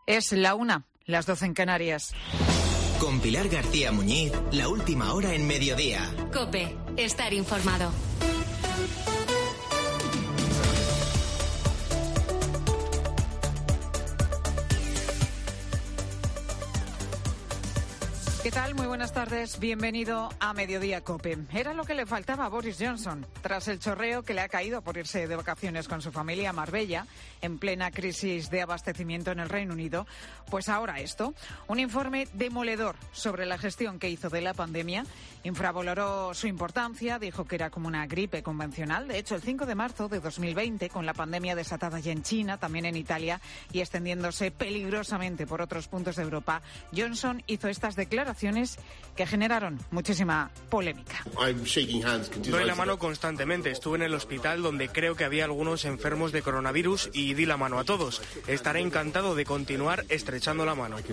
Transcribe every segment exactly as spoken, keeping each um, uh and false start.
Es la una, las doce en Canarias. Con Pilar García Muñiz, la última hora en Mediodía. COPE, estar informado. ¿Qué tal? Muy buenas tardes. Bienvenido a Mediodía COPE. Era lo que le faltaba a Boris Johnson, tras el chorreo que le ha caído por irse de vacaciones con su familia a Marbella, en plena crisis de abastecimiento en el Reino Unido. Pues ahora esto, un informe demoledor sobre la gestión que hizo de la pandemia. Infravaloró su importancia, dijo que era como una gripe convencional. De hecho, el cinco de marzo de dos mil veinte, con la pandemia desatada ya en China, también en Italia y extendiéndose peligrosamente por otros puntos de Europa, Johnson hizo estas declaraciones que generaron muchísima polémica. Doy la mano constantemente. Estuve en el hospital donde creo que había algunos enfermos de coronavirus y di la mano a todos. Estaré encantado de continuar estrechando la mano.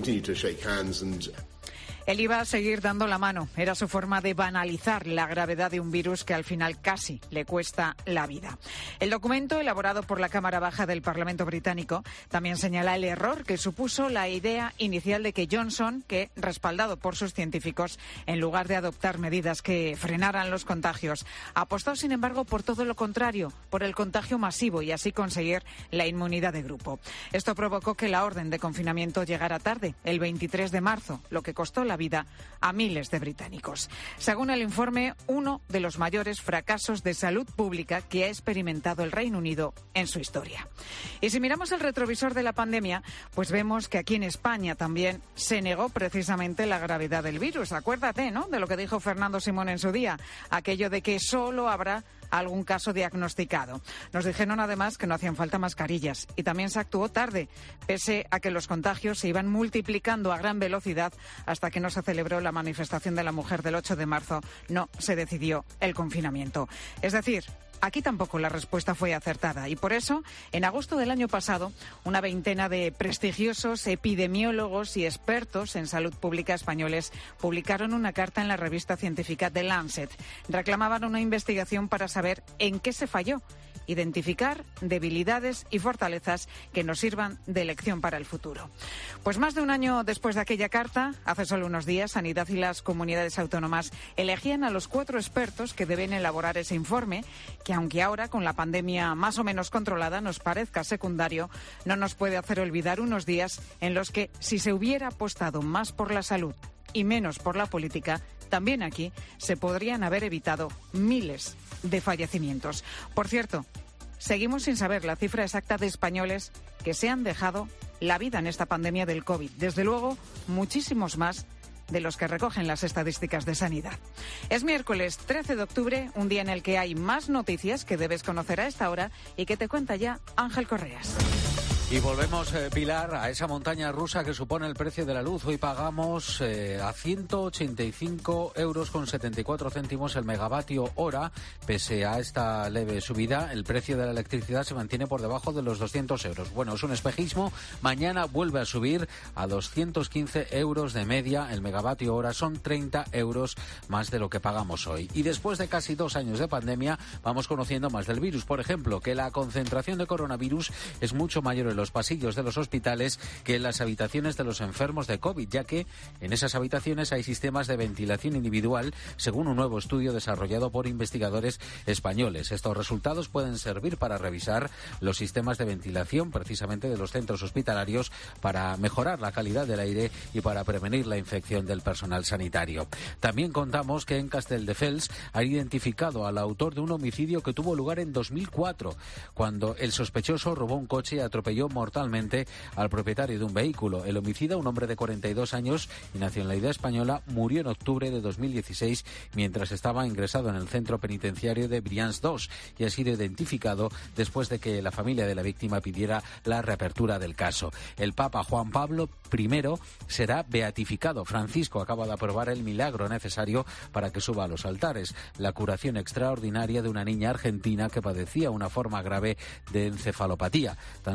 Él iba a seguir dando la mano. Era su forma de banalizar la gravedad de un virus que al final casi le cuesta la vida. El documento, elaborado por la Cámara Baja del Parlamento británico, también señala el error que supuso la idea inicial de que Johnson, que, respaldado por sus científicos, en lugar de adoptar medidas que frenaran los contagios, apostó, sin embargo, por todo lo contrario, por el contagio masivo y así conseguir la inmunidad de grupo. Esto provocó que la orden de confinamiento llegara tarde, el veintitrés de marzo, lo que costó la vida a miles de británicos. Según el informe, uno de los mayores fracasos de salud pública que ha experimentado el Reino Unido en su historia. Y si miramos el retrovisor de la pandemia, pues vemos que aquí en España también se negó precisamente la gravedad del virus. Acuérdate, ¿no?, de lo que dijo Fernando Simón en su día, aquello de que solo habrá algún caso diagnosticado. Nos dijeron además que no hacían falta mascarillas y también se actuó tarde, pese a que los contagios se iban multiplicando a gran velocidad hasta que no se celebró la manifestación de la mujer del ocho de marzo, no se decidió el confinamiento. Es decir, aquí tampoco la respuesta fue acertada y por eso, en agosto del año pasado, una veintena de prestigiosos epidemiólogos y expertos en salud pública españoles publicaron una carta en la revista científica The Lancet. Reclamaban una investigación para saber en qué se falló, identificar debilidades y fortalezas que nos sirvan de lección para el futuro. Pues más de un año después de aquella carta, hace solo unos días, Sanidad y las comunidades autónomas elegían a los cuatro expertos que deben elaborar ese informe, que aunque ahora, con la pandemia más o menos controlada, nos parezca secundario, no nos puede hacer olvidar unos días en los que, si se hubiera apostado más por la salud y menos por la política, también aquí se podrían haber evitado miles de fallecimientos. Por cierto, seguimos sin saber la cifra exacta de españoles que se han dejado la vida en esta pandemia del COVID. Desde luego, muchísimos más de los que recogen las estadísticas de sanidad. Es miércoles trece de octubre, un día en el que hay más noticias que debes conocer a esta hora y que te cuenta ya Ángel Correas. Y volvemos, eh, Pilar, a esa montaña rusa que supone el precio de la luz. Hoy pagamos eh, a ciento ochenta y cinco euros con setenta y cuatro céntimos el megavatio hora. Pese a esta leve subida, el precio de la electricidad se mantiene por debajo de los doscientos euros. Bueno, es un espejismo. Mañana vuelve a subir a doscientos quince euros de media el megavatio hora. Son treinta euros más de lo que pagamos hoy. Y después de casi dos años de pandemia, vamos conociendo más del virus. Por ejemplo, que la concentración de coronavirus es mucho mayor en los pasillos de los hospitales que en las habitaciones de los enfermos de COVID, ya que en esas habitaciones hay sistemas de ventilación individual, según un nuevo estudio desarrollado por investigadores españoles. Estos resultados pueden servir para revisar los sistemas de ventilación precisamente de los centros hospitalarios, para mejorar la calidad del aire y para prevenir la infección del personal sanitario. También contamos que en Castelldefels han identificado al autor de un homicidio que tuvo lugar en dos mil cuatro, cuando el sospechoso robó un coche y atropelló mortalmente al propietario de un vehículo. El homicida, un hombre de cuarenta y dos años y nacionalidad española, murió en octubre de dos mil dieciséis mientras estaba ingresado en el centro penitenciario de Brians dos y ha sido identificado después de que la familia de la víctima pidiera la reapertura del caso. El Papa Juan Pablo primero será beatificado. Francisco acaba de aprobar el milagro necesario para que suba a los altares: la curación extraordinaria de una niña argentina que padecía una forma grave de encefalopatía. Tan solo queda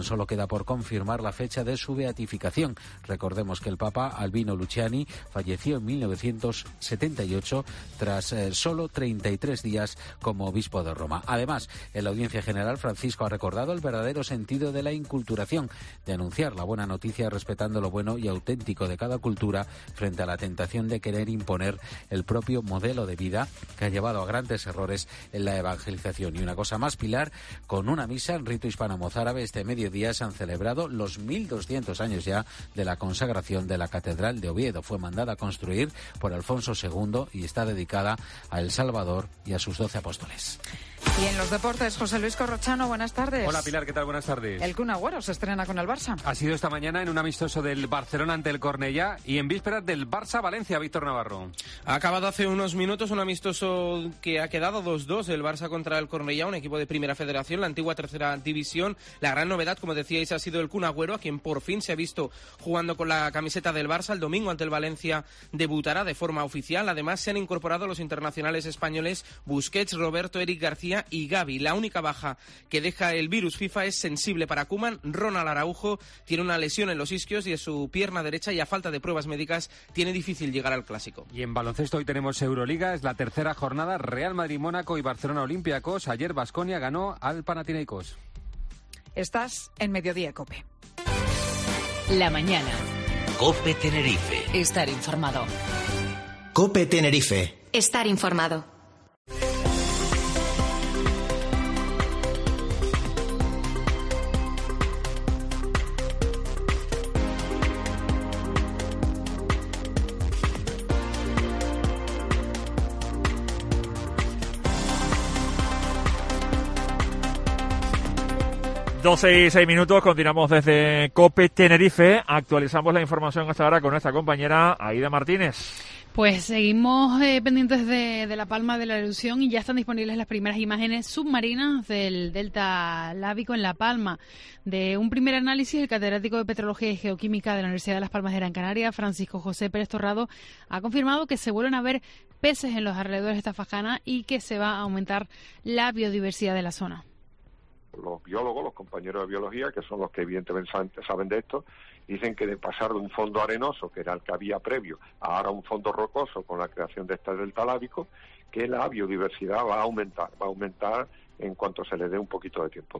queda por confirmar la fecha de su beatificación. Recordemos que el Papa Albino Luciani falleció en mil novecientos setenta y ocho tras eh, solo treinta y tres días como obispo de Roma. Además, en la audiencia general, Francisco ha recordado el verdadero sentido de la inculturación, de anunciar la buena noticia respetando lo bueno y auténtico de cada cultura frente a la tentación de querer imponer el propio modelo de vida que ha llevado a grandes errores en la evangelización. Y una cosa más, Pilar, con una misa en rito hispano-mozárabe este mediodía se han celebrado los mil doscientos años ya de la consagración de la Catedral de Oviedo. Fue mandada a construir por Alfonso segundo y está dedicada a El Salvador y a sus doce apóstoles. Y en los deportes, José Luis Corrochano, buenas tardes. Hola Pilar, ¿qué tal? Buenas tardes. El Kun Agüero se estrena con el Barça. Ha sido esta mañana en un amistoso del Barcelona ante el Cornellá y en vísperas del Barça-Valencia, Víctor Navarro. Ha acabado hace unos minutos un amistoso que ha quedado dos dos, el Barça contra el Cornellá, un equipo de Primera Federación, la antigua Tercera División. La gran novedad, como decíais, ha sido el Kun Agüero, a quien por fin se ha visto jugando con la camiseta del Barça. El domingo ante el Valencia debutará de forma oficial. Además, se han incorporado los internacionales españoles Busquets, Roberto, Eric García y Gavi. La única baja que deja el virus FIFA es sensible para Koeman. Ronald Araujo tiene una lesión en los isquios y en su pierna derecha y a falta de pruebas médicas tiene difícil llegar al Clásico. Y en baloncesto hoy tenemos Euroliga, es la tercera jornada, Real Madrid-Mónaco y Barcelona Olympiacos. Ayer Baskonia ganó al Panathinaikos. Estás en Mediodía Cope. La mañana. Cope Tenerife. Estar informado. Cope Tenerife. Estar informado. doce y seis minutos, continuamos desde Cope Tenerife, actualizamos la información hasta ahora con nuestra compañera Aida Martínez. Pues seguimos eh, pendientes de, de la palma de la erupción y ya están disponibles las primeras imágenes submarinas del delta lábico en La Palma. De un primer análisis, el catedrático de Petrología y Geoquímica de la Universidad de Las Palmas de Gran Canaria, Francisco José Pérez Torrado, ha confirmado que se vuelven a ver peces en los alrededores de esta fajana y que se va a aumentar la biodiversidad de la zona. Los biólogos, los compañeros de biología, que son los que evidentemente saben de esto, dicen que de pasar de un fondo arenoso, que era el que había previo, a ahora un fondo rocoso con la creación de este delta lábico, que la biodiversidad va a aumentar, va a aumentar en cuanto se le dé un poquito de tiempo.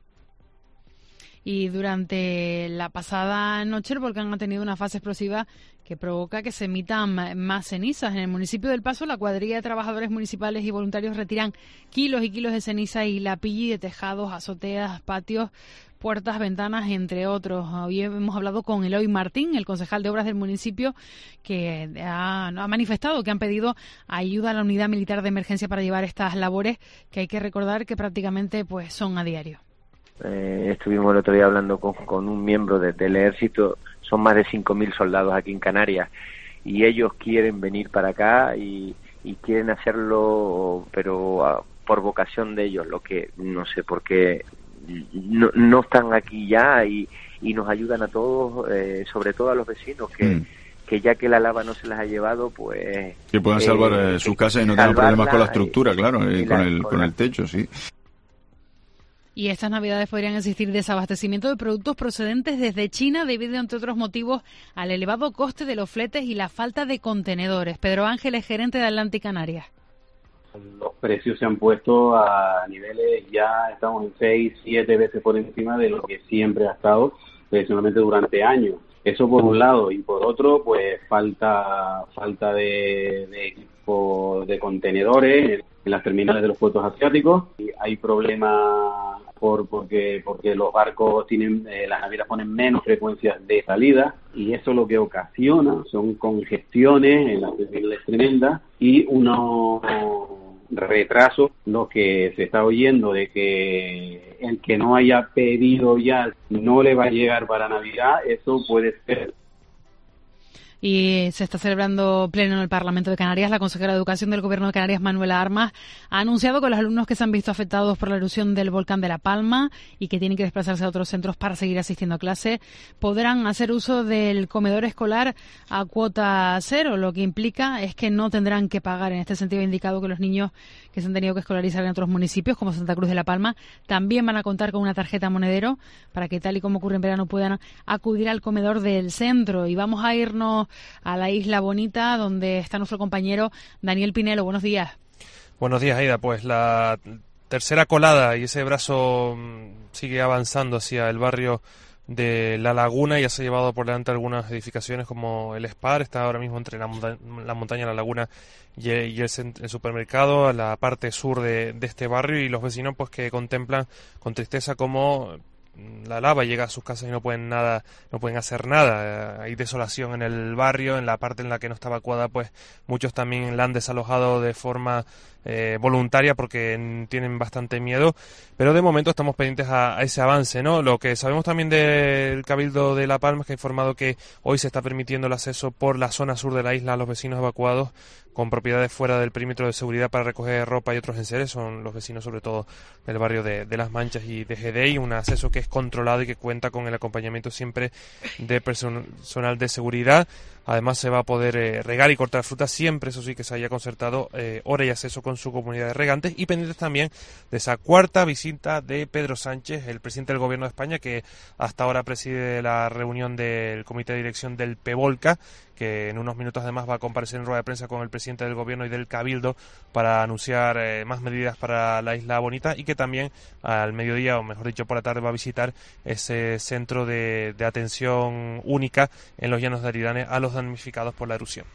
Y durante la pasada noche el volcán ha tenido una fase explosiva que provoca que se emitan más cenizas. En el municipio del Paso, la cuadrilla de trabajadores municipales y voluntarios retiran kilos y kilos de ceniza y lapilli de tejados, azoteas, patios, puertas, ventanas, entre otros. Hoy hemos hablado con Eloy Martín, el concejal de obras del municipio, que ha, ha manifestado que han pedido ayuda a la unidad militar de emergencia para llevar estas labores, que hay que recordar que prácticamente pues son a diario. Eh, estuvimos el otro día hablando con, con un miembro de, del ejército, son más de cinco mil soldados aquí en Canarias y ellos quieren venir para acá y, y quieren hacerlo, pero uh, por vocación de ellos, lo que no sé por qué no, no están aquí ya y, y nos ayudan a todos, eh, sobre todo a los vecinos que... Mm. que ya que la lava no se las ha llevado, pues... Que puedan eh, salvar eh, sus casas y no tengan problemas con la estructura, y, claro, y, y con, la, el, con, con el techo, sí. Y estas navidades podrían existir desabastecimiento de productos procedentes desde China debido, entre otros motivos, al elevado coste de los fletes y la falta de contenedores. Pedro Ángeles, gerente de Atlantic Canarias. Los precios se han puesto a niveles, ya estamos en seis, siete veces por encima de lo que siempre ha estado, tradicionalmente durante años. Eso por un lado, y por otro, pues falta falta de, de equipo de contenedores en las terminales de los puertos asiáticos. Y hay problemas por porque porque los barcos tienen, eh, las navieras ponen menos frecuencias de salida, y eso lo que ocasiona son congestiones en las terminales tremendas y unos retrasos. Lo que se está oyendo de que el que no haya pedido ya no le va a llegar para Navidad, eso puede ser. y se está celebrando pleno en el Parlamento de Canarias. La consejera de Educación del Gobierno de Canarias, Manuela Armas, ha anunciado que los alumnos que se han visto afectados por la erupción del volcán de La Palma y que tienen que desplazarse a otros centros para seguir asistiendo a clase podrán hacer uso del comedor escolar a cuota cero, lo que implica es que no tendrán que pagar. En este sentido, ha indicado que los niños que se han tenido que escolarizar en otros municipios, como Santa Cruz de La Palma, también van a contar con una tarjeta monedero para que, tal y como ocurre en verano, puedan acudir al comedor del centro. Y vamos a irnos a la Isla Bonita, donde está nuestro compañero Daniel Pinelo. Buenos días. Buenos días, Aida. Pues la tercera colada y ese brazo sigue avanzando hacia el barrio de La Laguna, ya se ha llevado por delante algunas edificaciones como el Spar, está ahora mismo entre la, monta la montaña La Laguna y, y el, el supermercado, a la parte sur de, de este barrio, y los vecinos pues que contemplan con tristeza cómo la lava llega a sus casas y no pueden nada, no pueden hacer nada. Hay desolación en el barrio, en la parte en la que no está evacuada, pues muchos también la han desalojado de forma eh, voluntaria porque tienen bastante miedo, pero de momento estamos pendientes a, a ese avance, ¿no? Lo que sabemos también del Cabildo de La Palma es que ha informado que hoy se está permitiendo el acceso por la zona sur de la isla a los vecinos evacuados con propiedades fuera del perímetro de seguridad para recoger ropa y otros enseres. Son los vecinos sobre todo del barrio de, de Las Manchas y de Gedei, un acceso que es controlado y que cuenta con el acompañamiento siempre de personal de seguridad. Además se va a poder eh, regar y cortar fruta siempre, eso sí, que se haya concertado eh, hora y acceso con su comunidad de regantes, y pendientes también de esa cuarta visita de Pedro Sánchez, el presidente del Gobierno de España, que hasta ahora preside la reunión del Comité de Dirección del PEVOLCA, que en unos minutos además va a comparecer en rueda de prensa con el presidente del Gobierno y del Cabildo para anunciar eh, más medidas para la Isla Bonita, y que también al mediodía, o mejor dicho por la tarde, va a visitar ese centro de, de atención única en los Llanos de Aridane a los damnificados por la erupción.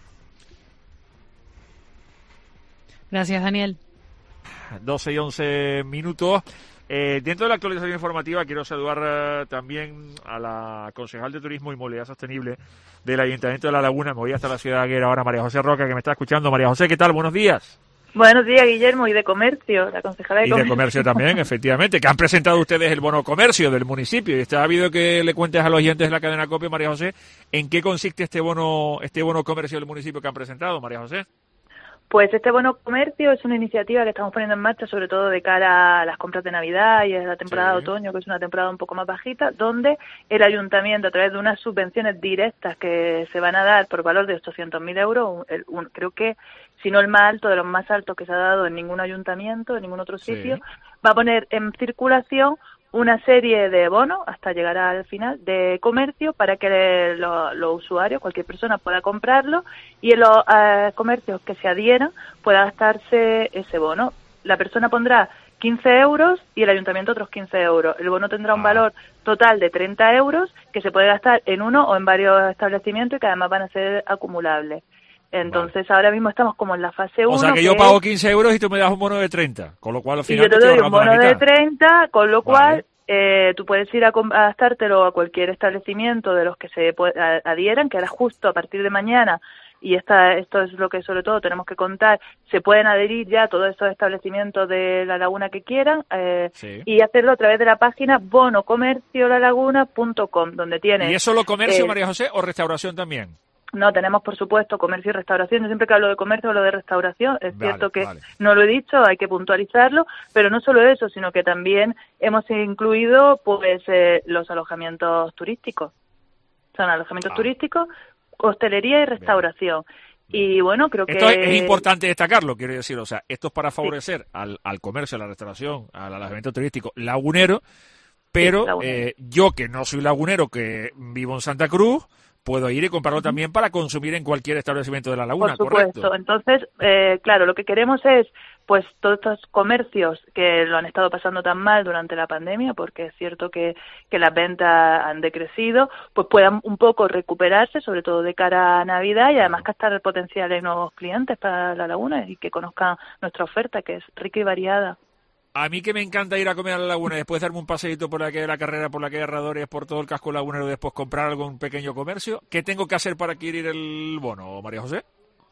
Gracias, Daniel. doce y once minutos. Eh, dentro de la actualización informativa quiero saludar uh, también a la concejal de Turismo y Movilidad Sostenible del Ayuntamiento de La Laguna. Me voy hasta la ciudad de Aguera ahora, María José Roca, que me está escuchando. María José, ¿qué tal? Buenos días. Buenos días, Guillermo, y de comercio, la concejala de y comercio. Y de comercio también, efectivamente, que han presentado ustedes el bono comercio del municipio. Y está habido que le cuentes a los oyentes de la cadena COPE, María José, ¿en qué consiste este bono, este bono comercio del municipio que han presentado, María José? Pues este bono comercio es una iniciativa que estamos poniendo en marcha, sobre todo de cara a las compras de Navidad y a la temporada sí. de otoño, que es una temporada un poco más bajita, donde el ayuntamiento, a través de unas subvenciones directas que se van a dar por valor de ochocientos mil euros, el, un, creo que, si no el más alto, de los más altos que se ha dado en ningún ayuntamiento, en ningún otro sitio, sí. va a poner en circulación una serie de bonos, hasta llegar al final, de comercio para que los, los usuarios, cualquier persona, pueda comprarlo, y en los uh, comercios que se adhieran pueda gastarse ese bono. La persona pondrá quince euros y el ayuntamiento otros quince euros. El bono tendrá un valor total de treinta euros que se puede gastar en uno o en varios establecimientos y que además van a ser acumulables. Entonces vale. Ahora mismo estamos como en la fase uno. O sea que, que yo pago quince euros y tú me das un bono de treinta, con lo cual al final y yo te doy un bono de treinta, con lo cual vale. eh, tú puedes ir a, a gastártelo a cualquier establecimiento de los que se adhieran, que ahora justo a partir de mañana, y esta, esto es lo que sobre todo tenemos que contar, se pueden adherir ya a todos estos establecimientos de La Laguna que quieran eh, sí. y hacerlo a través de la página bono comercio la laguna punto com, donde tiene... ¿Y es solo comercio, eh, María José, o restauración también? No, tenemos por supuesto comercio y restauración. Yo siempre que hablo de comercio hablo de restauración. Es vale, cierto que vale. no lo he dicho, hay que puntualizarlo, pero no solo eso, sino que también hemos incluido pues eh, los alojamientos turísticos. Son alojamientos ah. turísticos, hostelería y restauración. Bien. Y bueno, creo esto que... Esto es importante destacarlo, quiero decir, o sea, esto es para favorecer sí. al, al comercio, a la restauración, al alojamiento turístico lagunero, pero sí, lagunero. Eh, yo que no soy lagunero, que vivo en Santa Cruz, puedo ir y comprarlo también para consumir en cualquier establecimiento de La Laguna, por supuesto. ¿Correcto? Entonces, eh, claro, lo que queremos es, pues, todos estos comercios que lo han estado pasando tan mal durante la pandemia, porque es cierto que, que las ventas han decrecido, pues puedan un poco recuperarse, sobre todo de cara a Navidad, y además captar potenciales nuevos clientes para La Laguna y que conozcan nuestra oferta, que es rica y variada. A mí que me encanta ir a comer a La Laguna y después darme un paseíto por la calle de la Carrera, por la calle de Herradores, por todo el casco lagunero, y después comprar algo en un pequeño comercio. ¿Qué tengo que hacer para adquirir el bono, María José?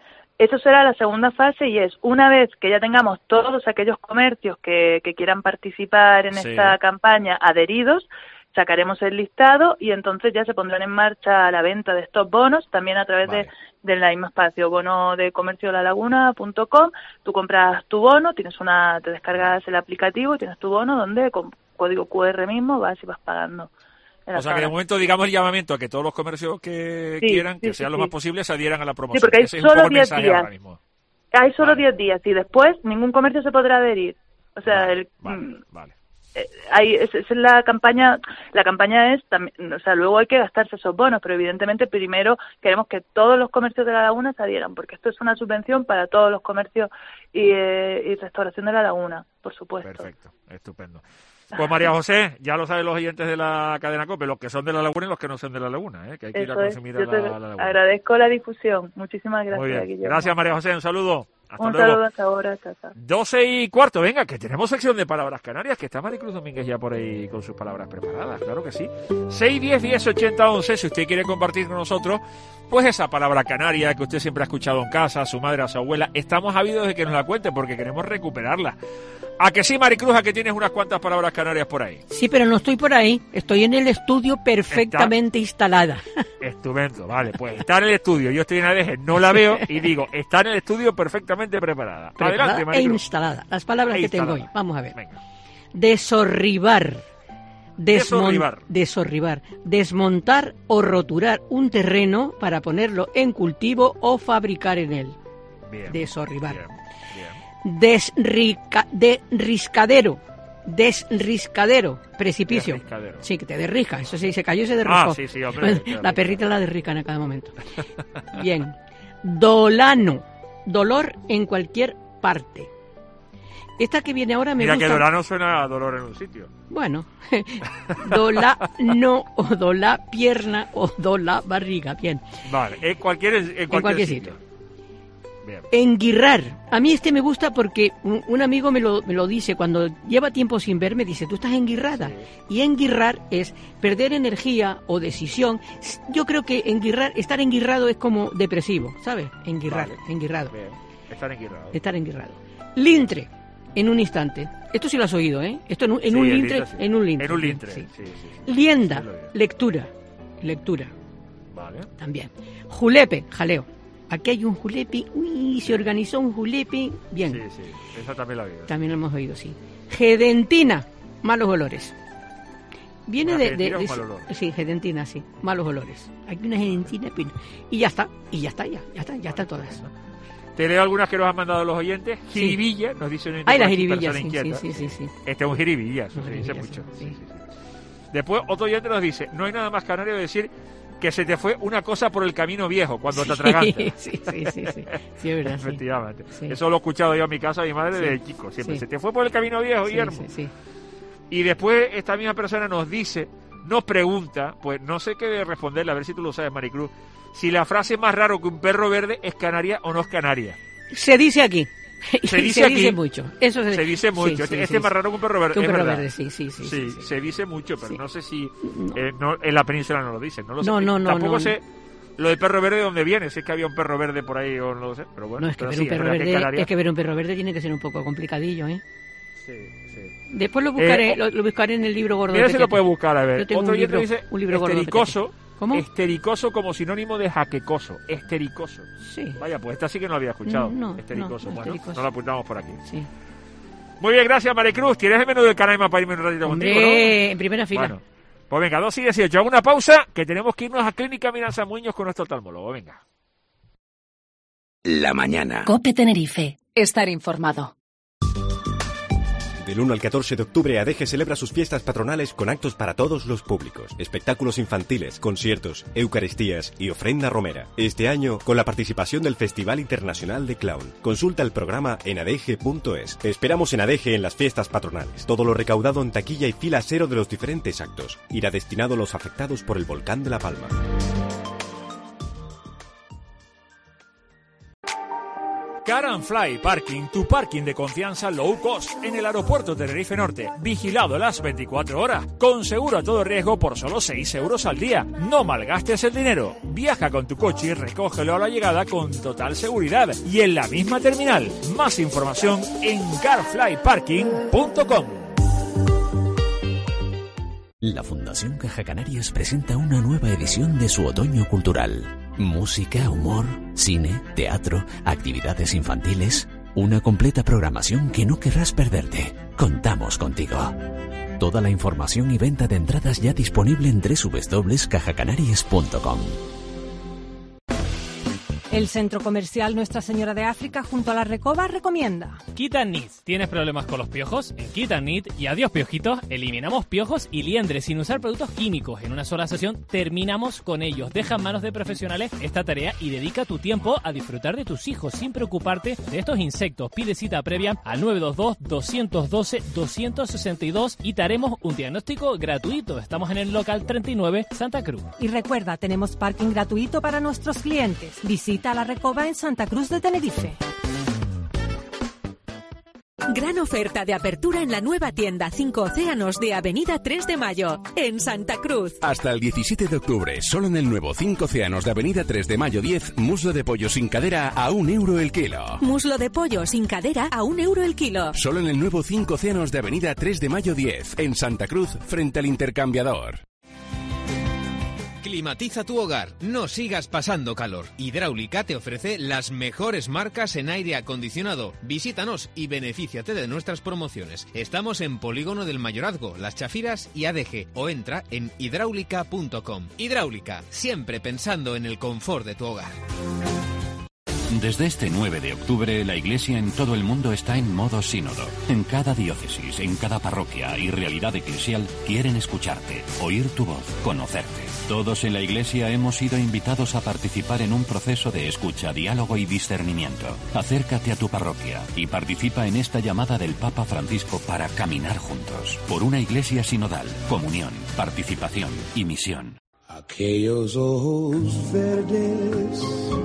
Eso será la segunda fase, y es una vez que ya tengamos todos aquellos comercios que, que quieran participar en sí. esta campaña adheridos, sacaremos el listado y entonces ya se pondrán en marcha la venta de estos bonos, también a través vale. de del mismo espacio, bono de comercio la laguna punto com. Tú compras tu bono, tienes una, te descargas el aplicativo y tienes tu bono donde con código cu erre mismo vas y vas pagando. O sea que de momento digamos el llamamiento a que todos los comercios que sí, quieran, sí, que sean sí, lo más posible, se adhieran a la promoción. Sí, porque hay Ese solo diez días. Ahora mismo. Hay solo vale. diez días y después ningún comercio se podrá adherir. O sea, vale, el, vale, vale. Hay, es, es la campaña, la campaña es también, o sea, luego hay que gastarse esos bonos, pero evidentemente primero queremos que todos los comercios de la laguna se adhieran, porque esto es una subvención para todos los comercios y, eh, y restauración de la laguna, por supuesto. Perfecto, estupendo. Pues María José, ya lo saben los oyentes de la cadena COPE, los que son de la laguna y los que no son de la laguna, ¿eh? Que hay que Eso ir a consumir es. a, la, a la laguna. Agradezco la difusión, muchísimas gracias. Muy bien. Gracias María José, un saludo. Hasta un luego. saludo hasta ahora, chao, chao. doce y cuarto, venga, que tenemos sección de palabras canarias, que está Maricruz Domínguez ya por ahí con sus palabras preparadas, claro que sí. seis, diez, diez, ochenta, once, si usted quiere compartir con nosotros, pues esa palabra canaria que usted siempre ha escuchado en casa, a su madre, a su abuela, estamos ávidos de que nos la cuente porque queremos recuperarla. ¿A que sí, Maricruz, a que tienes unas cuantas palabras canarias por ahí? Sí, pero no estoy por ahí, estoy en el estudio perfectamente ¿Está? instalada. Estupendo, vale, pues está en el estudio, yo estoy en el eje, no la veo y digo, está en el estudio perfectamente preparada. Preparada Adelante, Maricruz. E instalada, las palabras e que instalada. tengo hoy, vamos a ver. Venga. Desorribar. Desmon- Desorribar. Desorribar. Desmontar o roturar un terreno para ponerlo en cultivo o fabricar en él. Bien. Desorribar. Bien. Desrica, derriscadero, desriscadero, precipicio. Derriscadero. Sí, que te derrica, eso sí, se cayó y se derricó. Ah, sí, sí, hombre. La perrita la derrican a cada momento. Bien. Dolano, dolor en cualquier parte. Esta que viene ahora me Mira gusta. que dolano suena a dolor en un sitio. Bueno, dolano o dola pierna o dola barriga, bien. Vale, en cualquier, en cualquier, en cualquier sitio. sitio. Bien. Enguirrar. A mí este me gusta porque un, un amigo me lo, me lo dice cuando lleva tiempo sin verme, dice, tú estás enguirrada. Sí. Y enguirrar es perder energía o decisión. Yo creo que enguirrar, estar enguirrado es como depresivo, ¿sabes? Enguirrar, vale. enguirrado. Bien. Estar enguirrado. Estar enguirrado. Lintre. En un instante. Esto sí lo has oído, ¿eh? Esto en un, en sí, un lintre, lintre sí. en un lintre. En un lintre. Sí. Sí, sí, sí. Lienda. Sí, lectura. Lectura. Vale. También. Julepe. Jaleo. Aquí hay un julepe, uy, se organizó un julepe, bien. Sí, sí, esa también la he oído. También lo hemos oído, sí. Gedentina, malos olores. Viene ¿Una de... de, de mal olor? Sí, gedentina, sí, malos olores. Hay una gedentina, y ya está, y ya está, ya, ya está, ya están todas. Te leo algunas que nos han mandado los oyentes. Sí. Jiribilla, nos dice un Ay, la jiribilla, sí, sí, sí, sí, sí. Este es un jiribilla, eso se dice mucho. Sí. Sí, sí, sí. Después otro oyente nos dice, no hay nada más canario de decir que se te fue una cosa por el camino viejo cuando sí, te atragantas. Sí, sí, sí, sí, sí, es verdad. Efectivamente. Sí. Eso lo he escuchado yo a mi casa, a mi madre, sí. desde chico. Siempre sí. se te fue por el camino viejo, sí, Guillermo. Sí, sí. Y después esta misma persona nos dice, nos pregunta, pues no sé qué responderle, a ver si tú lo sabes, Maricruz, si la frase más raro que un perro verde es canaria o no es canaria. Se dice aquí. Se dice, se aquí, dice mucho. Eso se, se dice mucho. Sí, este sí, este sí, es más raro que un perro verde. Que un es perro verdad. verde, sí, sí, sí. Sí, sí, sí. se dice mucho, pero sí. no sé si no. Eh, no, en la península no lo dicen. No lo sé. No, no, no. Tampoco no, sé lo del perro verde de dónde viene. Si es que había un perro verde por ahí o no lo sé. Pero bueno. No, es que, pero ver, sí, un perro es, verde, que Canarias... es que ver un perro verde tiene que ser un poco complicadillo, ¿eh? Sí, sí. Después lo buscaré, eh, lo, lo buscaré en el libro gordo. Mira si lo puede buscar, a ver. Otro un libro, dice un libro estericoso. ¿Cómo? Estericoso como sinónimo de jaquecoso. Estericoso. Sí. Vaya, pues esta sí que no lo había escuchado. No, no, estericoso. no, bueno, estericoso. no lo apuntamos por aquí. Sí. Muy bien, gracias, Maricruz. ¿Tienes el menú del Canaima para irme un ratito Hombre, contigo, no? en primera fila. Bueno, pues venga, dos y dieciocho. Hago una pausa, que tenemos que irnos a Clínica Miranza Muñoz con nuestro oftalmólogo. Venga. La mañana. COPE Tenerife. Estar informado. Del uno al catorce de octubre, ADEGE celebra sus fiestas patronales con actos para todos los públicos, espectáculos infantiles, conciertos, eucaristías y ofrenda romera. Este año, con la participación del Festival Internacional de Clown. Consulta el programa en adege punto es. Te esperamos en ADEGE en las fiestas patronales. Todo lo recaudado en taquilla y fila cero de los diferentes actos irá destinado a los afectados por el volcán de La Palma. Car and Fly Parking, tu parking de confianza low cost en el aeropuerto Tenerife Norte, vigilado las veinticuatro horas, con seguro a todo riesgo por solo seis euros al día. No malgastes el dinero, viaja con tu coche y recógelo a la llegada con total seguridad y en la misma terminal. Más información en car fly parking punto com. La Fundación Caja Canarias presenta una nueva edición de su otoño cultural. Música, humor, cine, teatro, actividades infantiles. Una completa programación que no querrás perderte. Contamos contigo. Toda la información y venta de entradas ya disponible en doble u doble u doble u punto caja canarias punto com. El Centro Comercial Nuestra Señora de África junto a la Recoba recomienda Kit and Knit. ¿Tienes problemas con los piojos? En Kit and Knit y adiós piojitos, eliminamos piojos y liendres sin usar productos químicos. En una sola sesión terminamos con ellos. Deja en manos de profesionales esta tarea y dedica tu tiempo a disfrutar de tus hijos sin preocuparte de estos insectos. Pide cita previa al nueve dos dos, dos uno dos, dos seis dos y te haremos un diagnóstico gratuito. Estamos en el local treinta y nueve, Santa Cruz. Y recuerda, tenemos parking gratuito para nuestros clientes. Visita a la Recoba en Santa Cruz de Tenerife. Gran oferta de apertura en la nueva tienda Cinco Océanos de Avenida tres de Mayo, en Santa Cruz. Hasta el diecisiete de octubre, solo en el nuevo Cinco Océanos de Avenida tres de Mayo diez, muslo de pollo sin cadera a un euro el kilo. Muslo de pollo sin cadera a un euro el kilo. Solo en el nuevo Cinco Océanos de Avenida tres de Mayo diez, en Santa Cruz, frente al intercambiador. Climatiza tu hogar, no sigas pasando calor. Hidráulica te ofrece las mejores marcas en aire acondicionado. Visítanos y benefíciate de nuestras promociones. Estamos en Polígono del Mayorazgo, Las Chafiras y A D G o entra en hidráulica punto com. Hidráulica, siempre pensando en el confort de tu hogar. Desde este nueve de octubre, la Iglesia en todo el mundo está en modo sínodo. En cada diócesis, en cada parroquia y realidad eclesial quieren escucharte, oír tu voz, conocerte. Todos en la Iglesia hemos sido invitados a participar en un proceso de escucha, diálogo y discernimiento. Acércate a tu parroquia y participa en esta llamada del Papa Francisco para caminar juntos. Por una Iglesia sinodal, comunión, participación y misión. Aquellos ojos verdes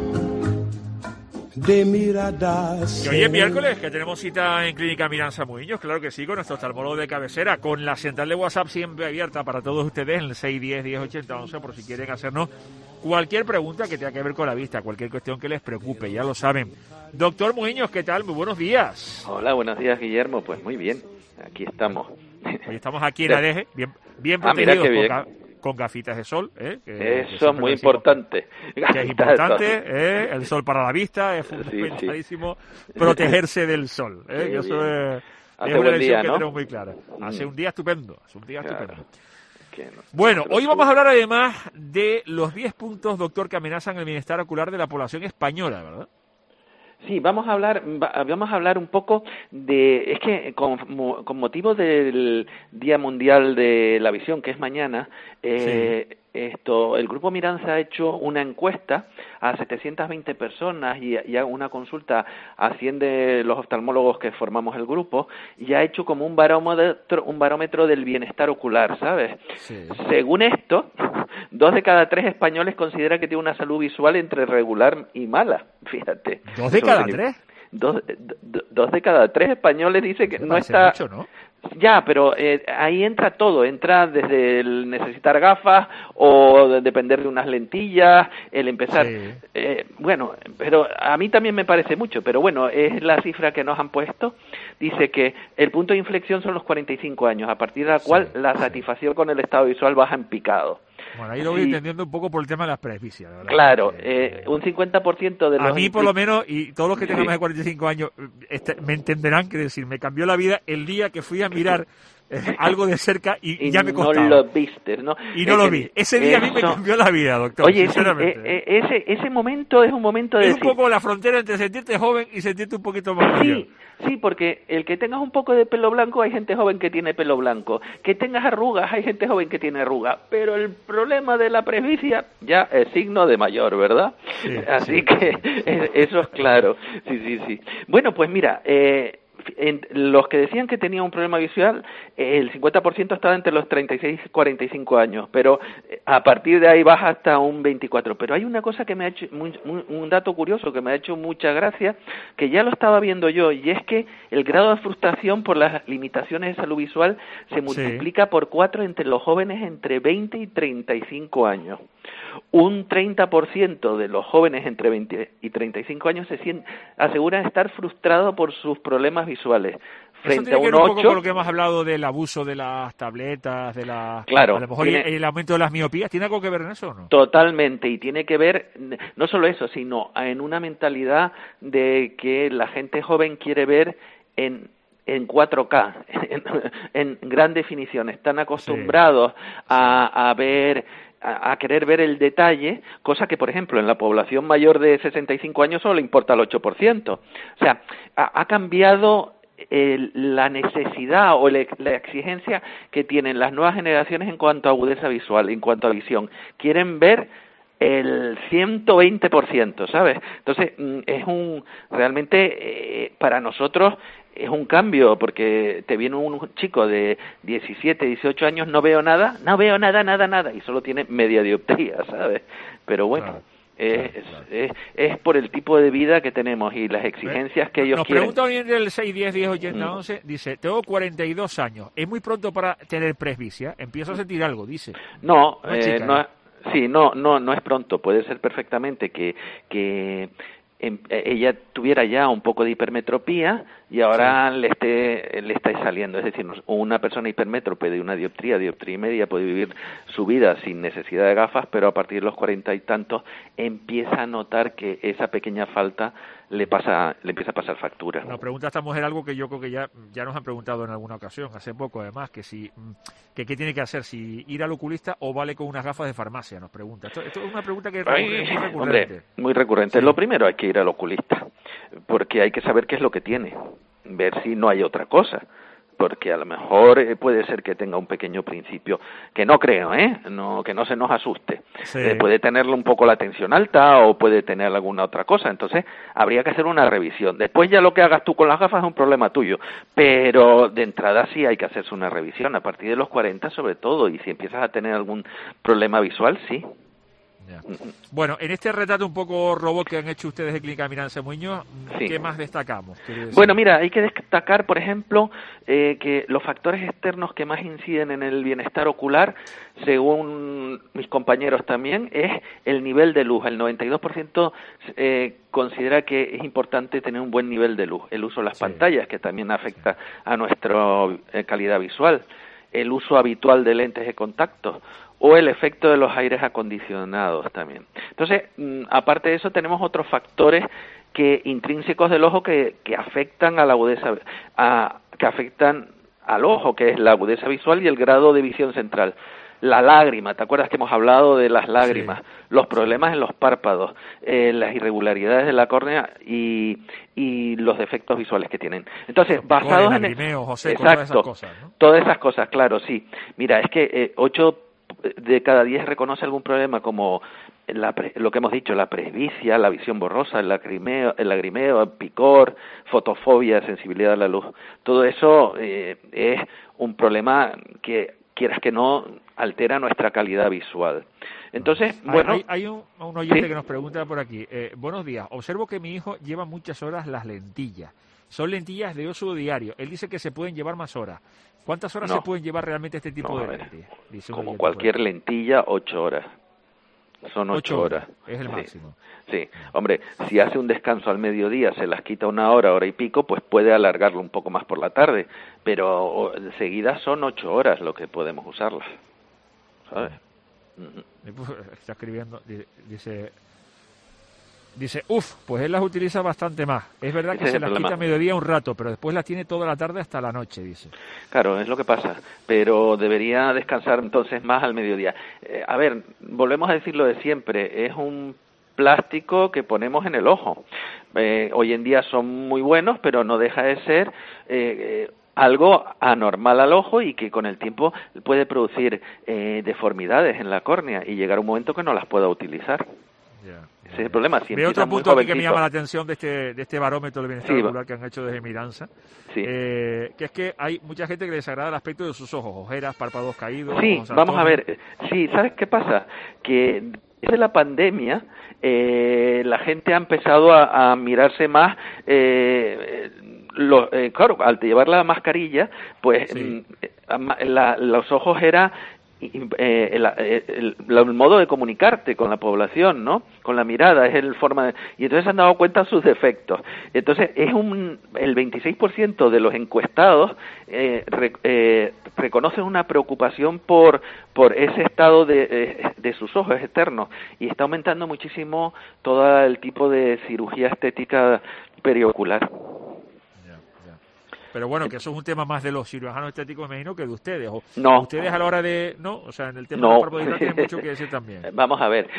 de miradas. Y hoy es miércoles, que tenemos cita en Clínica Miranza Muiños, claro que sí, con nuestro oftalmólogo de cabecera, con la central de WhatsApp siempre abierta para todos ustedes en el seis uno cero, diez ochenta once, por si quieren hacernos cualquier pregunta que tenga que ver con la vista, cualquier cuestión que les preocupe, ya lo saben. Doctor Muiños, ¿qué tal? Muy buenos días. Hola, buenos días, Guillermo. Pues muy bien, aquí estamos. Hoy estamos aquí en Adeje, bien, bien protegidos. Ah, mira qué bien. Con con gafitas de sol. ¿eh? Que, Eso es muy importante. Que es importante, ¿eh? El sol para la vista, es fundamentalísimo sí, sí. protegerse del sol. ¿eh? Que eso es, es una lección que ¿no? tenemos muy clara. Hace un día estupendo, hace un día claro. estupendo. No, bueno, hoy vamos a hablar además de los diez puntos, doctor, que amenazan el bienestar ocular de la población española, ¿verdad? Sí, vamos a hablar, vamos a hablar un poco de, es que con, con motivo del Día Mundial de la Visión, que es mañana, eh, sí. esto, el Grupo Miranza ha hecho una encuesta a setecientas veinte personas y, y una consulta a cien de los oftalmólogos que formamos el grupo y ha hecho como un barómetro, un barómetro del bienestar ocular, ¿sabes? Sí. Según esto, dos de cada tres españoles considera que tiene una salud visual entre regular y mala, fíjate. ¿Dos de cada tres? Dos, do, dos de cada tres españoles dice que no está... Mucho, ¿no? Ya, pero eh, ahí entra todo, entra desde el necesitar gafas o de depender de unas lentillas, el empezar... Sí. Eh, bueno, pero a mí también me parece mucho, pero bueno, es la cifra que nos han puesto. Dice que el punto de inflexión son los cuarenta y cinco años, a partir de la cual sí, la satisfacción sí. con el estado visual baja en picado. Bueno, ahí lo voy sí. entendiendo un poco por el tema de las presbicia, ¿verdad? Claro, eh, un cincuenta por ciento de los... A mí, por lo menos, y todos los que tengan sí. más de cuarenta y cinco años este, me entenderán que decir, me cambió la vida el día que fui a mirar eh, algo de cerca y, y ya me costaba. Y no lo viste, ¿no? Y no ese, lo vi. Ese día eso... a mí me cambió la vida, doctor, Oye, sinceramente. Sí, eh, ese, ese momento es un momento de Es decir... un poco la frontera entre sentirte joven y sentirte un poquito más mayor. Sí. Sí, porque el que tengas un poco de pelo blanco, hay gente joven que tiene pelo blanco. Que tengas arrugas, hay gente joven que tiene arrugas. Pero el problema de la presbicia ya es signo de mayor, ¿verdad? Sí, Así sí. que eso es claro. Sí, sí, sí. Bueno, pues mira, eh, en los que decían que tenía un problema visual, el cincuenta por ciento estaba entre los treinta y seis y cuarenta y cinco años, pero a partir de ahí baja hasta un veinticuatro. Pero hay una cosa que me ha hecho, muy, muy, un dato curioso que me ha hecho mucha gracia, que ya lo estaba viendo yo, y es que el grado de frustración por las limitaciones de salud visual se multiplica sí. por cuatro entre los jóvenes entre veinte y treinta y cinco años. Un treinta por ciento de los jóvenes entre veinte y treinta y cinco años se sienten, aseguran estar frustrados por sus problemas visuales. frente tiene a que un ver un ocho. poco con lo que hemos hablado del abuso de las tabletas, de la, claro, a lo mejor tiene, el aumento de las miopías, ¿tiene algo que ver en eso o no? Totalmente, y tiene que ver no solo eso, sino en una mentalidad de que la gente joven quiere ver en en cuatro K, en, en gran definición, están acostumbrados sí. a, a ver a querer ver el detalle, cosa que, por ejemplo, en la población mayor de sesenta y cinco años solo le importa el ocho por ciento. O sea, ha, ha cambiado el, la necesidad o la, la exigencia que tienen las nuevas generaciones en cuanto a agudeza visual, en cuanto a visión. Quieren ver el ciento veinte por ciento, ¿sabes? Entonces, es un realmente eh, para nosotros es un cambio, porque te viene un chico de diecisiete, dieciocho años, no veo nada, no veo nada, nada, nada, y solo tiene media dioptría, ¿sabes? Pero bueno, claro, es, claro, claro. Es, es por el tipo de vida que tenemos y las exigencias que ellos Nos quieren. Nos pregunta bien el seis diez diez ochenta once, mm. dice, tengo cuarenta y dos años, ¿es muy pronto para tener presbicia? Empiezo a sentir algo, dice. No, no, eh, chica, no ¿eh? Sí, no, no, no es pronto, puede ser perfectamente que... que ella tuviera ya un poco de hipermetropía y ahora sí. le esté le está saliendo, es decir, una persona hipermétrope de una dioptría, dioptría y media puede vivir su vida sin necesidad de gafas, pero a partir de los cuarenta y tantos empieza a notar que esa pequeña falta le pasa le empieza a pasar factura. Nos pregunta esta mujer algo que yo creo que ya ya nos han preguntado en alguna ocasión, hace poco además, que si que qué tiene que hacer, si ir al oculista o vale con unas gafas de farmacia, nos pregunta. Esto, esto es una pregunta que es Ay, muy recurrente. Hombre, muy recurrente. Sí. Lo primero hay que ir al oculista, porque hay que saber qué es lo que tiene, ver si no hay otra cosa, porque a lo mejor eh, puede ser que tenga un pequeño principio, que no creo, ¿eh? No, que no se nos asuste. Sí. Eh, puede tenerle un poco la tensión alta o puede tener alguna otra cosa, entonces habría que hacer una revisión. Después ya lo que hagas tú con las gafas es un problema tuyo, pero de entrada sí hay que hacerse una revisión, a partir de los cuarenta sobre todo, y si empiezas a tener algún problema visual, sí. Ya. Bueno, en este retrato un poco robot que han hecho ustedes de Clínica Miranda Muñoz, sí. ¿qué más destacamos? Bueno, mira, hay que destacar, por ejemplo, eh, que los factores externos que más inciden en el bienestar ocular, según mis compañeros también, es el nivel de luz. El noventa y dos por ciento eh, considera que es importante tener un buen nivel de luz. El uso de las sí. pantallas, que también afecta a nuestra eh, calidad visual. El uso habitual de lentes de contacto o el efecto de los aires acondicionados también. Entonces, mmm, aparte de eso, tenemos otros factores que intrínsecos del ojo que, que afectan a la agudeza, a, que afectan al ojo, que es la agudeza visual y el grado de visión central. La lágrima, ¿te acuerdas que hemos hablado de las lágrimas? Sí. Los problemas en los párpados, eh, las irregularidades de la córnea y, y los defectos visuales que tienen. Entonces, los basados en... El... José, exacto, todas esas cosas, ¿no? Todas esas cosas, claro, sí. Mira, es que eh, ocho de cada diez reconoce algún problema como la pre, lo que hemos dicho, la presbicia, la visión borrosa, el lagrimeo, el lagrimeo, el picor, fotofobia, sensibilidad a la luz. Todo eso eh, es un problema que, quieras que no, altera nuestra calidad visual. Entonces, hay, bueno... Hay, hay un, un oyente ¿sí? que nos pregunta por aquí. Eh, buenos días. Observo que mi hijo lleva muchas horas las lentillas. Son lentillas de uso diario. Él dice que se pueden llevar más horas. ¿Cuántas horas no. se pueden llevar realmente este tipo no, de lentillas? Dice como cualquier lentilla, ocho horas. Son ocho, ocho horas. Es el sí. máximo. Sí, hombre, si hace un descanso al mediodía, se las quita una hora, hora y pico, pues puede alargarlo un poco más por la tarde, pero enseguida son ocho horas lo que podemos usarlas, ¿sabes? Está escribiendo, dice... Dice, uff, pues él las utiliza bastante más. Es verdad que se las quita a mediodía un rato, pero después las tiene toda la tarde hasta la noche, dice. Claro, es lo que pasa, pero debería descansar entonces más al mediodía. Eh, a ver, volvemos a decir lo de siempre, es un plástico que ponemos en el ojo. Eh, hoy en día son muy buenos, pero no deja de ser... Eh, eh, algo anormal al ojo y que con el tiempo puede producir eh, deformidades en la córnea y llegar un momento que no las pueda utilizar. Yeah. Ese es el problema. Si Veo otro punto aquí que me llama la atención de este de este barómetro del bienestar sí, ocular que han hecho desde Miranza, sí. eh, que es que hay mucha gente que le desagrada el aspecto de sus ojos, ojeras, párpados caídos. Sí, vamos a ver. Sí, ¿sabes qué pasa? Que desde la pandemia eh, la gente ha empezado a, a mirarse más... Eh, Lo, eh, claro, al llevar la mascarilla, pues sí. la, los ojos era eh, el, el, el, el modo de comunicarte con la población, ¿no? Con la mirada, es el forma de, y entonces se han dado cuenta de sus defectos. Entonces, es un el veintiséis por ciento de los encuestados eh, re, eh, reconocen una preocupación por por ese estado de, eh, de sus ojos externos, y está aumentando muchísimo todo el tipo de cirugía estética periocular. Pero bueno, que eso es un tema más de los cirujanos estéticos, me imagino, que de ustedes. O no. Ustedes a la hora de... No, o sea, en el tema no. de la barbaridad tienen mucho que decir también. Vamos a ver.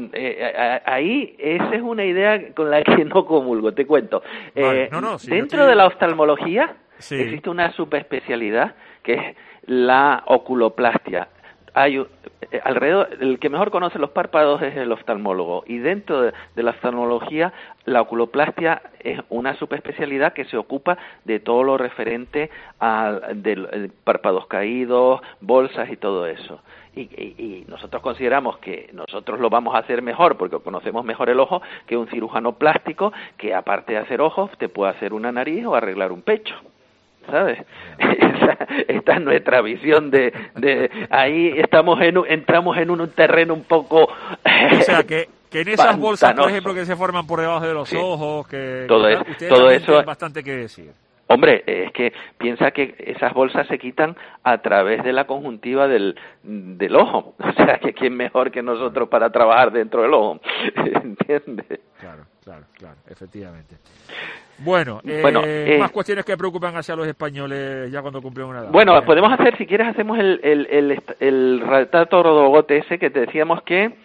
Eh, ahí, esa es una idea con la que no comulgo, te cuento. Vale. Eh, no, no, si dentro estoy... de la oftalmología sí. existe una subespecialidad que es la oculoplastia. Hay eh, alrededor, el que mejor conoce los párpados es el oftalmólogo, y dentro de, de la oftalmología la oculoplastia es una subespecialidad que se ocupa de todo lo referente a de, de párpados caídos, bolsas y todo eso. Y, y, y nosotros consideramos que nosotros lo vamos a hacer mejor porque conocemos mejor el ojo que un cirujano plástico que, aparte de hacer ojos, te puede hacer una nariz o arreglar un pecho, ¿sabes? Esa, esta es nuestra visión de, de ahí estamos en un, entramos en un terreno un poco o sea que, que en esas pantanoso. Bolsas, por ejemplo, que se forman por debajo de los sí. ojos, que todo, que, es, ustedes todo eso tienen bastante que decir. Hombre, es que piensa que esas bolsas se quitan a través de la conjuntiva del, del ojo. O sea, que quién mejor que nosotros para trabajar dentro del ojo. ¿Entiendes? Claro, claro, claro, efectivamente. Bueno, eh, bueno eh, más cuestiones que preocupan hacia los españoles ya cuando cumplen una edad. Bueno, bien. Podemos hacer, si quieres, hacemos el, el, el, el retrato rodogote ese que te decíamos que,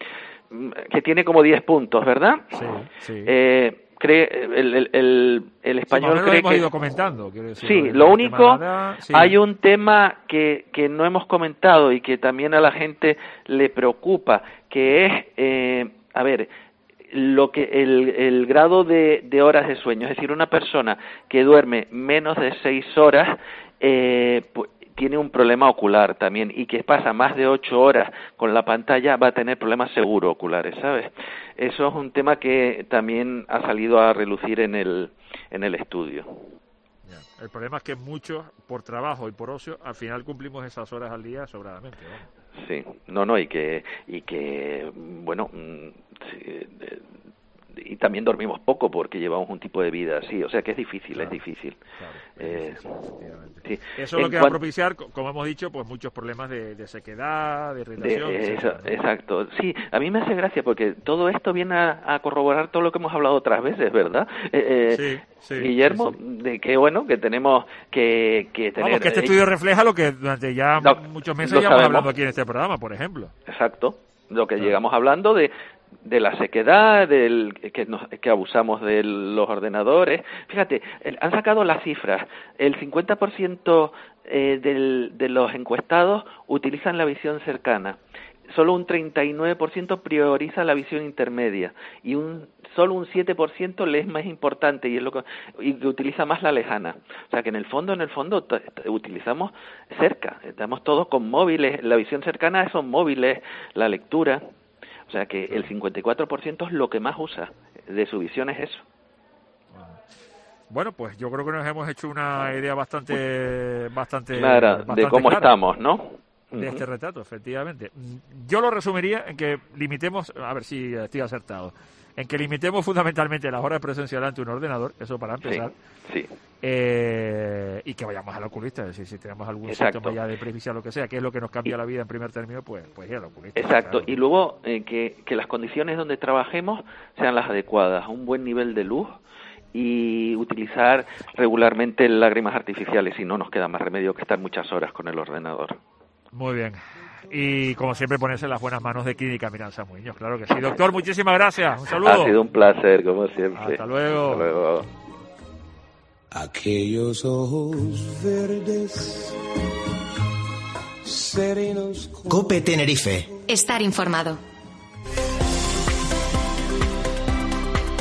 que tiene como diez puntos, ¿verdad? Sí, sí. Eh, cree el, el, el, el español sí, cree lo hemos que ido comentando, quiero decir, sí, lo único edad, sí. Hay un tema que que no hemos comentado y que también a la gente le preocupa, que es eh, a ver lo que el, el grado de, de horas de sueño, es decir, una persona que duerme menos de seis horas eh, pues, tiene un problema ocular también, y que pasa más de ocho horas con la pantalla va a tener problemas seguro oculares, ¿sabes? Eso es un tema que también ha salido a relucir en el en el estudio. El problema es que muchos, por trabajo y por ocio, al final cumplimos esas horas al día sobradamente, ¿no? Sí, no, no, y que, y que bueno, sí, y también dormimos poco porque llevamos un tipo de vida así, o sea que es difícil, claro, es difícil. Claro, eh, es difícil sí. Eso es lo que va a propiciar, como hemos dicho, pues muchos problemas de, de sequedad, de irritación. De, eso, ¿no? Exacto, sí, a mí me hace gracia porque todo esto viene a, a corroborar todo lo que hemos hablado otras veces, ¿verdad? Eh, sí, sí, Guillermo, sí, sí. de que bueno, que tenemos que, que tener... Vamos, que este estudio refleja lo que durante ya lo, muchos meses llevamos hablando aquí en este programa, por ejemplo. Exacto, lo que claro. llegamos hablando de de la sequedad, del que, nos, que abusamos de los ordenadores. Fíjate, el, han sacado las cifras. El cincuenta por ciento eh, del, de los encuestados utilizan la visión cercana. Solo un treinta y nueve por ciento prioriza la visión intermedia y un solo un siete por ciento le es más importante y es lo que, y que utiliza más la lejana. O sea que en el fondo, en el fondo t- t- utilizamos cerca. Estamos todos con móviles. La visión cercana son móviles, la lectura. O sea que el cincuenta y cuatro por ciento es lo que más usa de su visión, es eso. Bueno, pues yo creo que nos hemos hecho una idea bastante bastante clara bastante de cómo clara estamos, ¿no? De Uh-huh. este retrato, efectivamente. Yo lo resumiría en que limitemos, a ver si estoy acertado, en que limitemos fundamentalmente las horas presenciales ante un ordenador, eso para empezar. Sí. sí. Eh, y que vayamos al oculista, es decir, si tenemos algún Exacto. síntoma ya de presbicia o lo que sea, que es lo que nos cambia la vida en primer término, pues, pues ir al oculista. Exacto, claro. Y luego eh, que, que las condiciones donde trabajemos sean las adecuadas, un buen nivel de luz y utilizar regularmente lágrimas artificiales, si no nos queda más remedio que estar muchas horas con el ordenador. Muy bien. Y como siempre ponerse en las buenas manos de Clínica Miranza Muñoz, claro que sí. Doctor, muchísimas gracias. Un saludo. Ha sido un placer, como siempre. Hasta luego. Hasta luego. Aquellos ojos verdes, serenos. Cope Tenerife. Estar informado.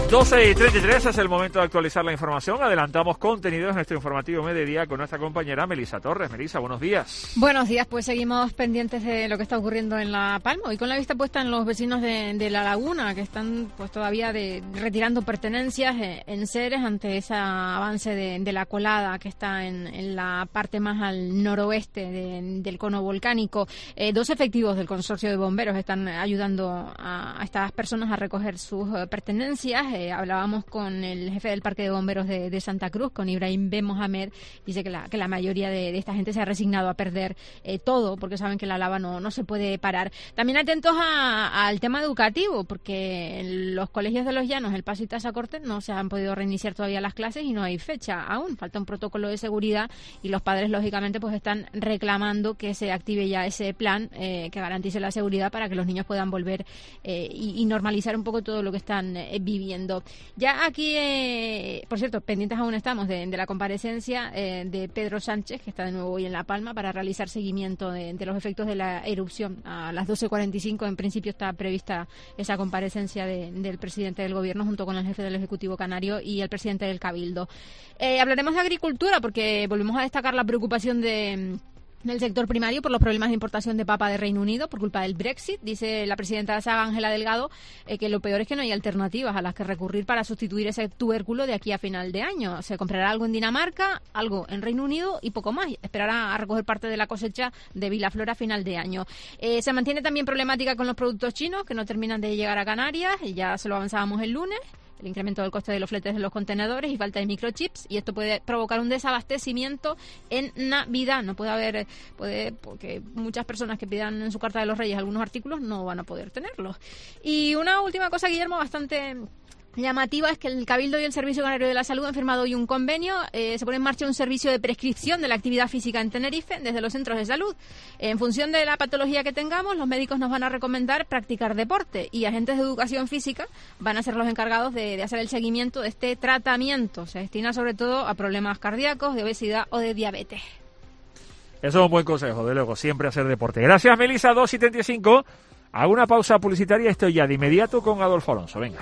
doce y treinta y tres es el momento de actualizar la información. Adelantamos contenidos en nuestro informativo mediodía con nuestra compañera Melisa Torres. Melisa, buenos días. Buenos días, pues seguimos pendientes de lo que está ocurriendo en La Palma y con la vista puesta en los vecinos de, de La Laguna, que están pues todavía de, retirando pertenencias eh, en seres ante ese avance de, de la colada que está en, en la parte más al noroeste de, del cono volcánico. Eh, dos efectivos del consorcio de bomberos están ayudando a, a estas personas a recoger sus eh, pertenencias. Eh, hablábamos con el jefe del Parque de Bomberos de, de Santa Cruz, con Ibrahim Ben Mohamed. Dice que la, que la mayoría de, de esta gente se ha resignado a perder eh, todo, porque saben que la lava no, no se puede parar. También atentos a, al tema educativo, porque en los colegios de Los Llanos, El Paso y Tazacorte, no se han podido reiniciar todavía las clases y no hay fecha aún. Falta un protocolo de seguridad y los padres, lógicamente, pues están reclamando que se active ya ese plan eh, que garantice la seguridad para que los niños puedan volver eh, y, y normalizar un poco todo lo que están eh, viviendo. Ya aquí, eh, por cierto, pendientes aún estamos de, de la comparecencia eh, de Pedro Sánchez, que está de nuevo hoy en La Palma, para realizar seguimiento de, de los efectos de la erupción. A las doce cuarenta y cinco, en principio, está prevista esa comparecencia de, del presidente del Gobierno junto con el jefe del Ejecutivo Canario y el presidente del Cabildo. Eh, hablaremos de agricultura porque volvemos a destacar la preocupación de... del sector primario por los problemas de importación de papa de Reino Unido por culpa del Brexit. Dice la presidenta de SAG, Ángela Delgado, eh, que lo peor es que no hay alternativas a las que recurrir para sustituir ese tubérculo de aquí a final de año. Se comprará algo en Dinamarca, algo en Reino Unido y poco más. Esperará a recoger parte de la cosecha de Vilaflor a final de año. Eh, se mantiene también problemática con los productos chinos que no terminan de llegar a Canarias, y ya se lo avanzábamos el lunes. El incremento del coste de los fletes de los contenedores y falta de microchips, y esto puede provocar un desabastecimiento en Navidad. No puede haber, puede, porque muchas personas que pidan en su carta de los Reyes algunos artículos no van a poder tenerlos. Y una última cosa, Guillermo, bastante llamativa, es que el Cabildo y el Servicio Canario de la Salud han firmado hoy un convenio. Eh, se pone en marcha un servicio de prescripción de la actividad física en Tenerife desde los centros de salud. En función de la patología que tengamos, los médicos nos van a recomendar practicar deporte y agentes de educación física van a ser los encargados de, de hacer el seguimiento de este tratamiento. Se destina sobre todo a problemas cardíacos, de obesidad o de diabetes. Eso es un buen consejo, de luego, siempre hacer deporte. Gracias, Melisa. dos y treinta y cinco. Hago una pausa publicitaria. Estoy ya de inmediato con Adolfo Alonso. Venga.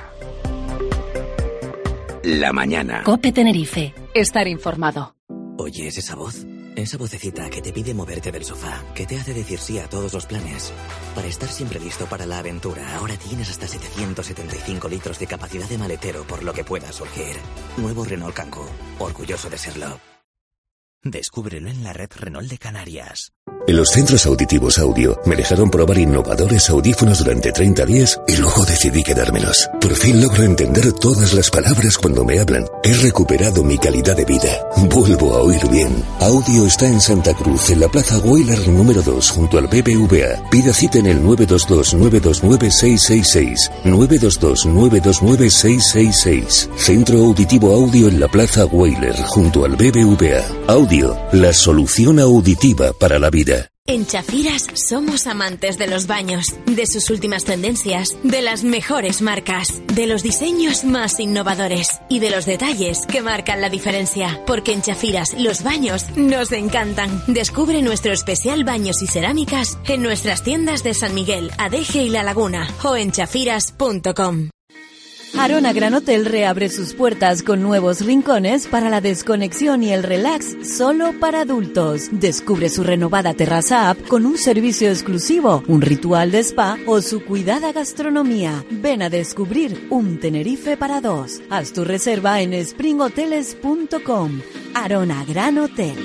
La mañana. COPE Tenerife. Estar informado. ¿Oyes esa voz? Esa vocecita que te pide moverte del sofá, que te hace decir sí a todos los planes. Para estar siempre listo para la aventura, ahora tienes hasta setecientos setenta y cinco litros de capacidad de maletero por lo que pueda surgir. Nuevo Renault Kangoo. Orgulloso de serlo. Descúbrelo en la red Renault de Canarias. En los centros auditivos Audio me dejaron probar innovadores audífonos durante treinta días y luego decidí quedármelos. Por fin logro entender todas las palabras cuando me hablan. He recuperado mi calidad de vida. Vuelvo a oír bien. Audio está en Santa Cruz, en la Plaza Weyler número dos, junto al B B V A. Pida cita en el nueve dos dos, nueve dos nueve, seis seis seis. nueve dos dos, nueve dos nueve, seis seis seis. Centro Auditivo Audio en la Plaza Weyler, junto al B B V A. Audio, la solución auditiva para la vida. En Chafiras somos amantes de los baños, de sus últimas tendencias, de las mejores marcas, de los diseños más innovadores y de los detalles que marcan la diferencia. Porque en Chafiras los baños nos encantan. Descubre nuestro especial baños y cerámicas en nuestras tiendas de San Miguel, Adeje y La Laguna o en chafiras punto com. Arona Gran Hotel reabre sus puertas con nuevos rincones para la desconexión y el relax solo para adultos. Descubre su renovada terraza app con un servicio exclusivo, un ritual de spa o su cuidada gastronomía. Ven a descubrir un Tenerife para dos. Haz tu reserva en spring hoteles punto com. Arona Gran Hotel.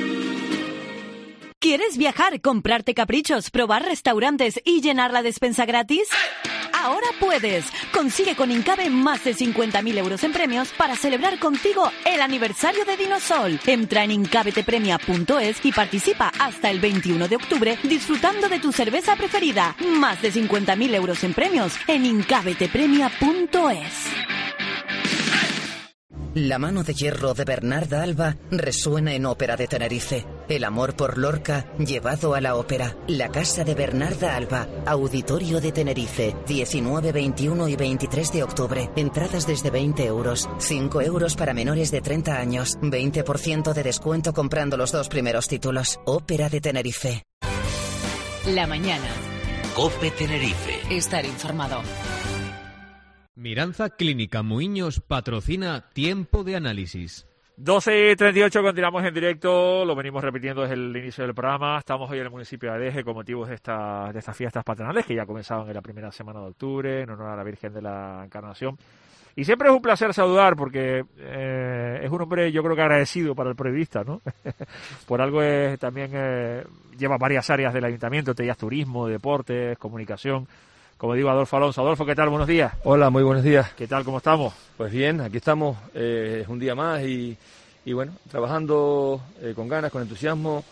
¿Quieres viajar, comprarte caprichos, probar restaurantes y llenar la despensa gratis? Ahora puedes. Consigue con Incabe más de cincuenta mil euros en premios para celebrar contigo el aniversario de Dinosol. Entra en incabetepremia punto es y participa hasta el veintiuno de octubre disfrutando de tu cerveza preferida. Más de cincuenta mil euros en premios en incabetepremia punto es. La mano de hierro de Bernarda Alba resuena en Ópera de Tenerife. El amor por Lorca llevado a la ópera. La casa de Bernarda Alba, Auditorio de Tenerife, diecinueve, veintiuno y veintitrés de octubre. Entradas desde veinte euros, cinco euros para menores de treinta años, veinte por ciento de descuento comprando los dos primeros títulos. Ópera de Tenerife. La mañana. COPE Tenerife. Estar informado. Miranza Clínica Muiños patrocina Tiempo de Análisis. doce y treinta y ocho, continuamos en directo, lo venimos repitiendo desde el inicio del programa. Estamos hoy en el municipio de Adeje con motivos de, esta, de estas fiestas patronales que ya comenzaban en la primera semana de octubre en honor a la Virgen de la Encarnación. Y siempre es un placer saludar porque eh, es un hombre, yo creo que agradecido para el periodista, ¿no? Por algo es, también eh, lleva varias áreas del ayuntamiento, te turismo, deportes, comunicación. Como digo, Adolfo Alonso. Adolfo, ¿qué tal? Buenos días. Hola, muy buenos días. ¿Qué tal? ¿Cómo estamos? Pues bien, aquí estamos, eh, es un día más y, y bueno, trabajando eh, con ganas, con entusiasmo,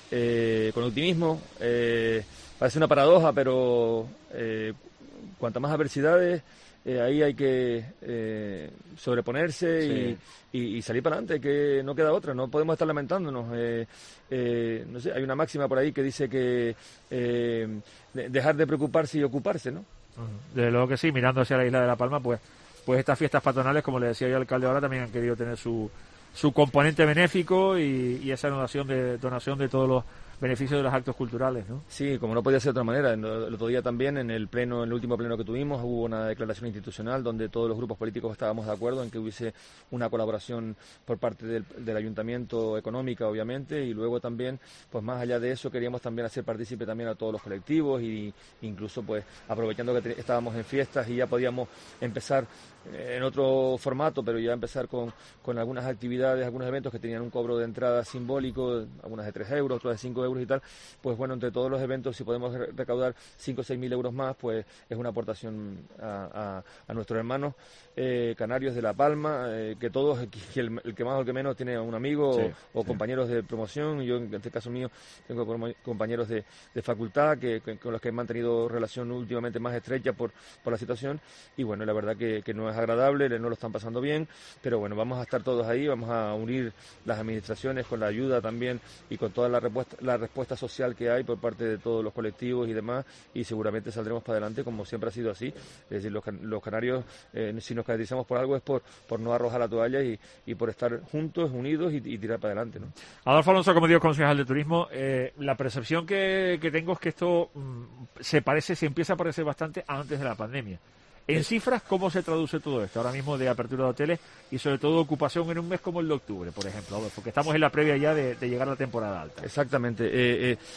eh, con optimismo. Eh, parece una paradoja, pero eh, cuantas más adversidades, eh, ahí hay que eh, sobreponerse sí. y, y, y salir para adelante, que no queda otra, no podemos estar lamentándonos. Eh, eh, no sé, hay una máxima por ahí que dice que eh, de, dejar de preocuparse y ocuparse, ¿no? Desde luego que sí, mirando hacia la isla de La Palma, pues, pues estas fiestas patronales, como le decía yo al alcalde ahora, también han querido tener su, su componente benéfico y, y esa donación de, donación de todos los beneficios de los actos culturales, ¿no? Sí, como no podía ser de otra manera. El otro día también, en el pleno, en el último pleno que tuvimos, hubo una declaración institucional donde todos los grupos políticos estábamos de acuerdo en que hubiese una colaboración por parte del, del ayuntamiento económica, obviamente, y luego también, pues más allá de eso, queríamos también hacer partícipe también a todos los colectivos y incluso, pues, aprovechando que te, estábamos en fiestas y ya podíamos empezar en otro formato, pero ya empezar con, con algunas actividades, algunos eventos que tenían un cobro de entrada simbólico, algunas de tres euros, otras de cinco euros y tal, pues bueno, entre todos los eventos, si podemos recaudar cinco o seis mil euros más, pues es una aportación a, a, a nuestros hermanos eh, canarios de La Palma, eh, que todos, que el, el que más o el que menos tiene un amigo sí, o, o sí. compañeros de promoción. Yo en este caso mío tengo compañeros de, de facultad que, que con los que he mantenido relación últimamente más estrecha por, por la situación, y bueno, la verdad que, que no es agradable, no lo están pasando bien, pero bueno, vamos a estar todos ahí, vamos a unir las administraciones con la ayuda también y con toda la respuesta, la respuesta social que hay por parte de todos los colectivos y demás, y seguramente saldremos para adelante como siempre ha sido así. Es decir, los, los canarios, eh, si nos caracterizamos por algo es por, por no arrojar la toalla y, y por estar juntos, unidos y, y tirar para adelante, ¿no? Adolfo Alonso, como digo, concejal de turismo, eh, la percepción que, que tengo es que esto mm, se parece, se empieza a parecer bastante a antes de la pandemia. En cifras, ¿cómo se traduce todo esto ahora mismo de apertura de hoteles y sobre todo ocupación en un mes como el de octubre, por ejemplo? Porque estamos en la previa ya de, de llegar a la temporada alta. Exactamente. Eh, eh,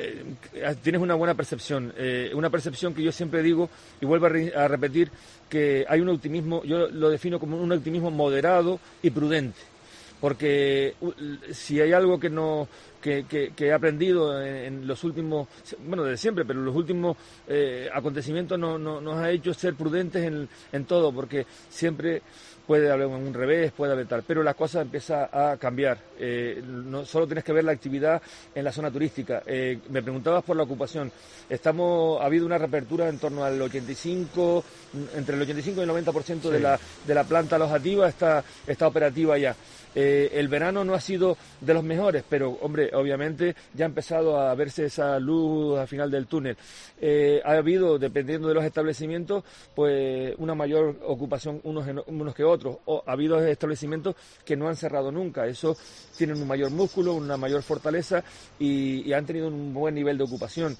eh, tienes una buena percepción. Eh, una percepción que yo siempre digo y vuelvo a, re, a repetir que hay un optimismo, yo lo defino como un optimismo moderado y prudente. Porque uh, si hay algo que no que, que, que he aprendido en, en los últimos, bueno, desde siempre, pero los últimos eh, acontecimientos no, no, nos ha hecho ser prudentes en, en todo, porque siempre puede haber un revés, puede haber tal, pero la cosa empieza a cambiar. Eh, no solo tienes que ver la actividad en la zona turística. Eh, me preguntabas por la ocupación. Estamos, ha habido una reapertura en torno al ochenta y cinco, entre el ochenta y cinco y el noventa por ciento sí. de la de la planta alojativa está está operativa ya. Eh, el verano no ha sido de los mejores, pero, hombre, obviamente ya ha empezado a verse esa luz al final del túnel. Eh, ha habido, dependiendo de los establecimientos, pues una mayor ocupación unos, en, unos que otros. O ha habido establecimientos que no han cerrado nunca. Eso tienen un mayor músculo, una mayor fortaleza y, y han tenido un buen nivel de ocupación.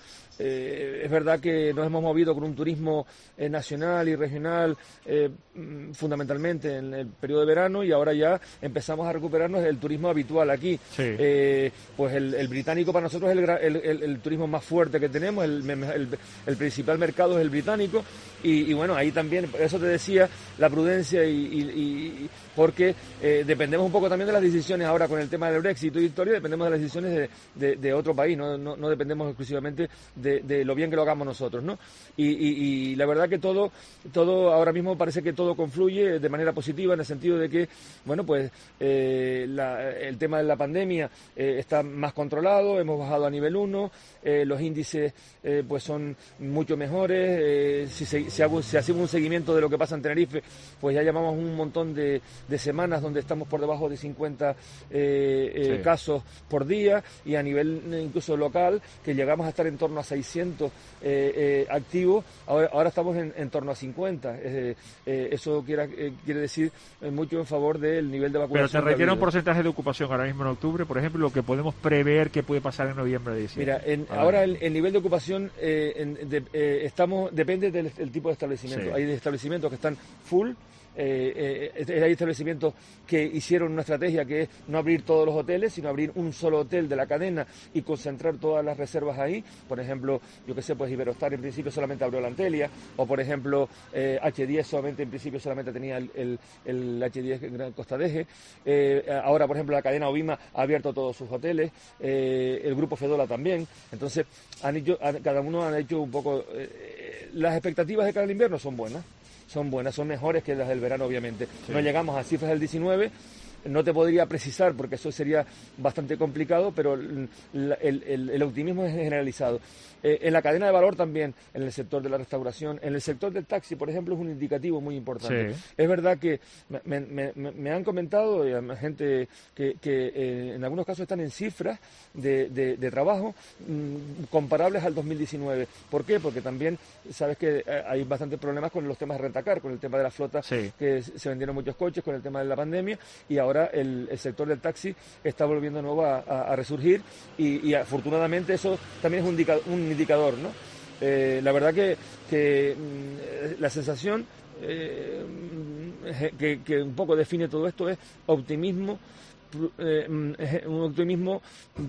Eh, es verdad que nos hemos movido con un turismo eh, nacional y regional eh, fundamentalmente en el periodo de verano y ahora ya empezamos a recuperarnos el turismo habitual aquí. Sí. Eh, pues el, el británico para nosotros es el, el, el, el turismo más fuerte que tenemos, el, el, el principal mercado es el británico y, y bueno, ahí también, por eso te decía, la prudencia y, y, y porque eh, dependemos un poco también de las decisiones ahora con el tema del Brexit y historia, dependemos de las decisiones de, de, de otro país, no, no, no dependemos exclusivamente de De, de lo bien que lo hagamos nosotros, ¿no? Y, y, y la verdad que todo, todo ahora mismo parece que todo confluye de manera positiva en el sentido de que, bueno, pues eh, la, el tema de la pandemia eh, está más controlado, hemos bajado a nivel uno, eh, los índices eh, pues son mucho mejores, eh, si, se, si, hago, si hacemos un seguimiento de lo que pasa en Tenerife, pues ya llevamos un montón de, de semanas donde estamos por debajo de cincuenta eh, eh, sí. casos por día y a nivel incluso local que llegamos a estar en torno a seiscientos seiscientos eh, eh, activos, ahora, ahora estamos en, en torno a cincuenta. Eh, eh, eso quiere, eh, quiere decir eh, mucho en favor del nivel de vacunación. Pero te requiere un porcentaje de ocupación ahora mismo en octubre, por ejemplo, lo que podemos prever que puede pasar en noviembre de diciembre. Mira, en, ahora el, el nivel de ocupación eh, en, de, eh, estamos depende del, del tipo de establecimiento. Sí. Hay establecimientos que están full. Eh, eh, hay establecimientos que hicieron una estrategia que es no abrir todos los hoteles, sino abrir un solo hotel de la cadena y concentrar todas las reservas ahí. Por ejemplo, yo que sé, pues Iberostar en principio solamente abrió la Antelia, o por ejemplo eh, H diez solamente en principio solamente tenía el, el, el H diez en Gran Costa de Eje. Eh, ahora, por ejemplo, la cadena Ovima ha abierto todos sus hoteles, eh, el grupo Fedola también. Entonces, han hecho, han, cada uno han hecho un poco... Eh, las expectativas de cara al invierno son buenas. Son buenas, son mejores que las del verano, obviamente. Sí. No llegamos a cifras del diecinueve, no te podría precisar porque eso sería bastante complicado, pero el, el, el, el optimismo es generalizado. Eh, en la cadena de valor también, en el sector de la restauración, en el sector del taxi, por ejemplo, es un indicativo muy importante. Sí. Es verdad que me, me, me, me han comentado y además gente que, que eh, en algunos casos están en cifras de, de, de trabajo mmm, comparables al dos mil diecinueve. ¿Por qué? Porque también sabes que hay bastantes problemas con los temas de rentacar, con el tema de la flota, sí. que se vendieron muchos coches, con el tema de la pandemia, y ahora el, el sector del taxi está volviendo de nuevo a, a, a resurgir y, y afortunadamente eso también es un, indica, un indicador, ¿no? Eh, la verdad que, que mmm, la sensación eh, que, que un poco define todo esto es optimismo, eh, un optimismo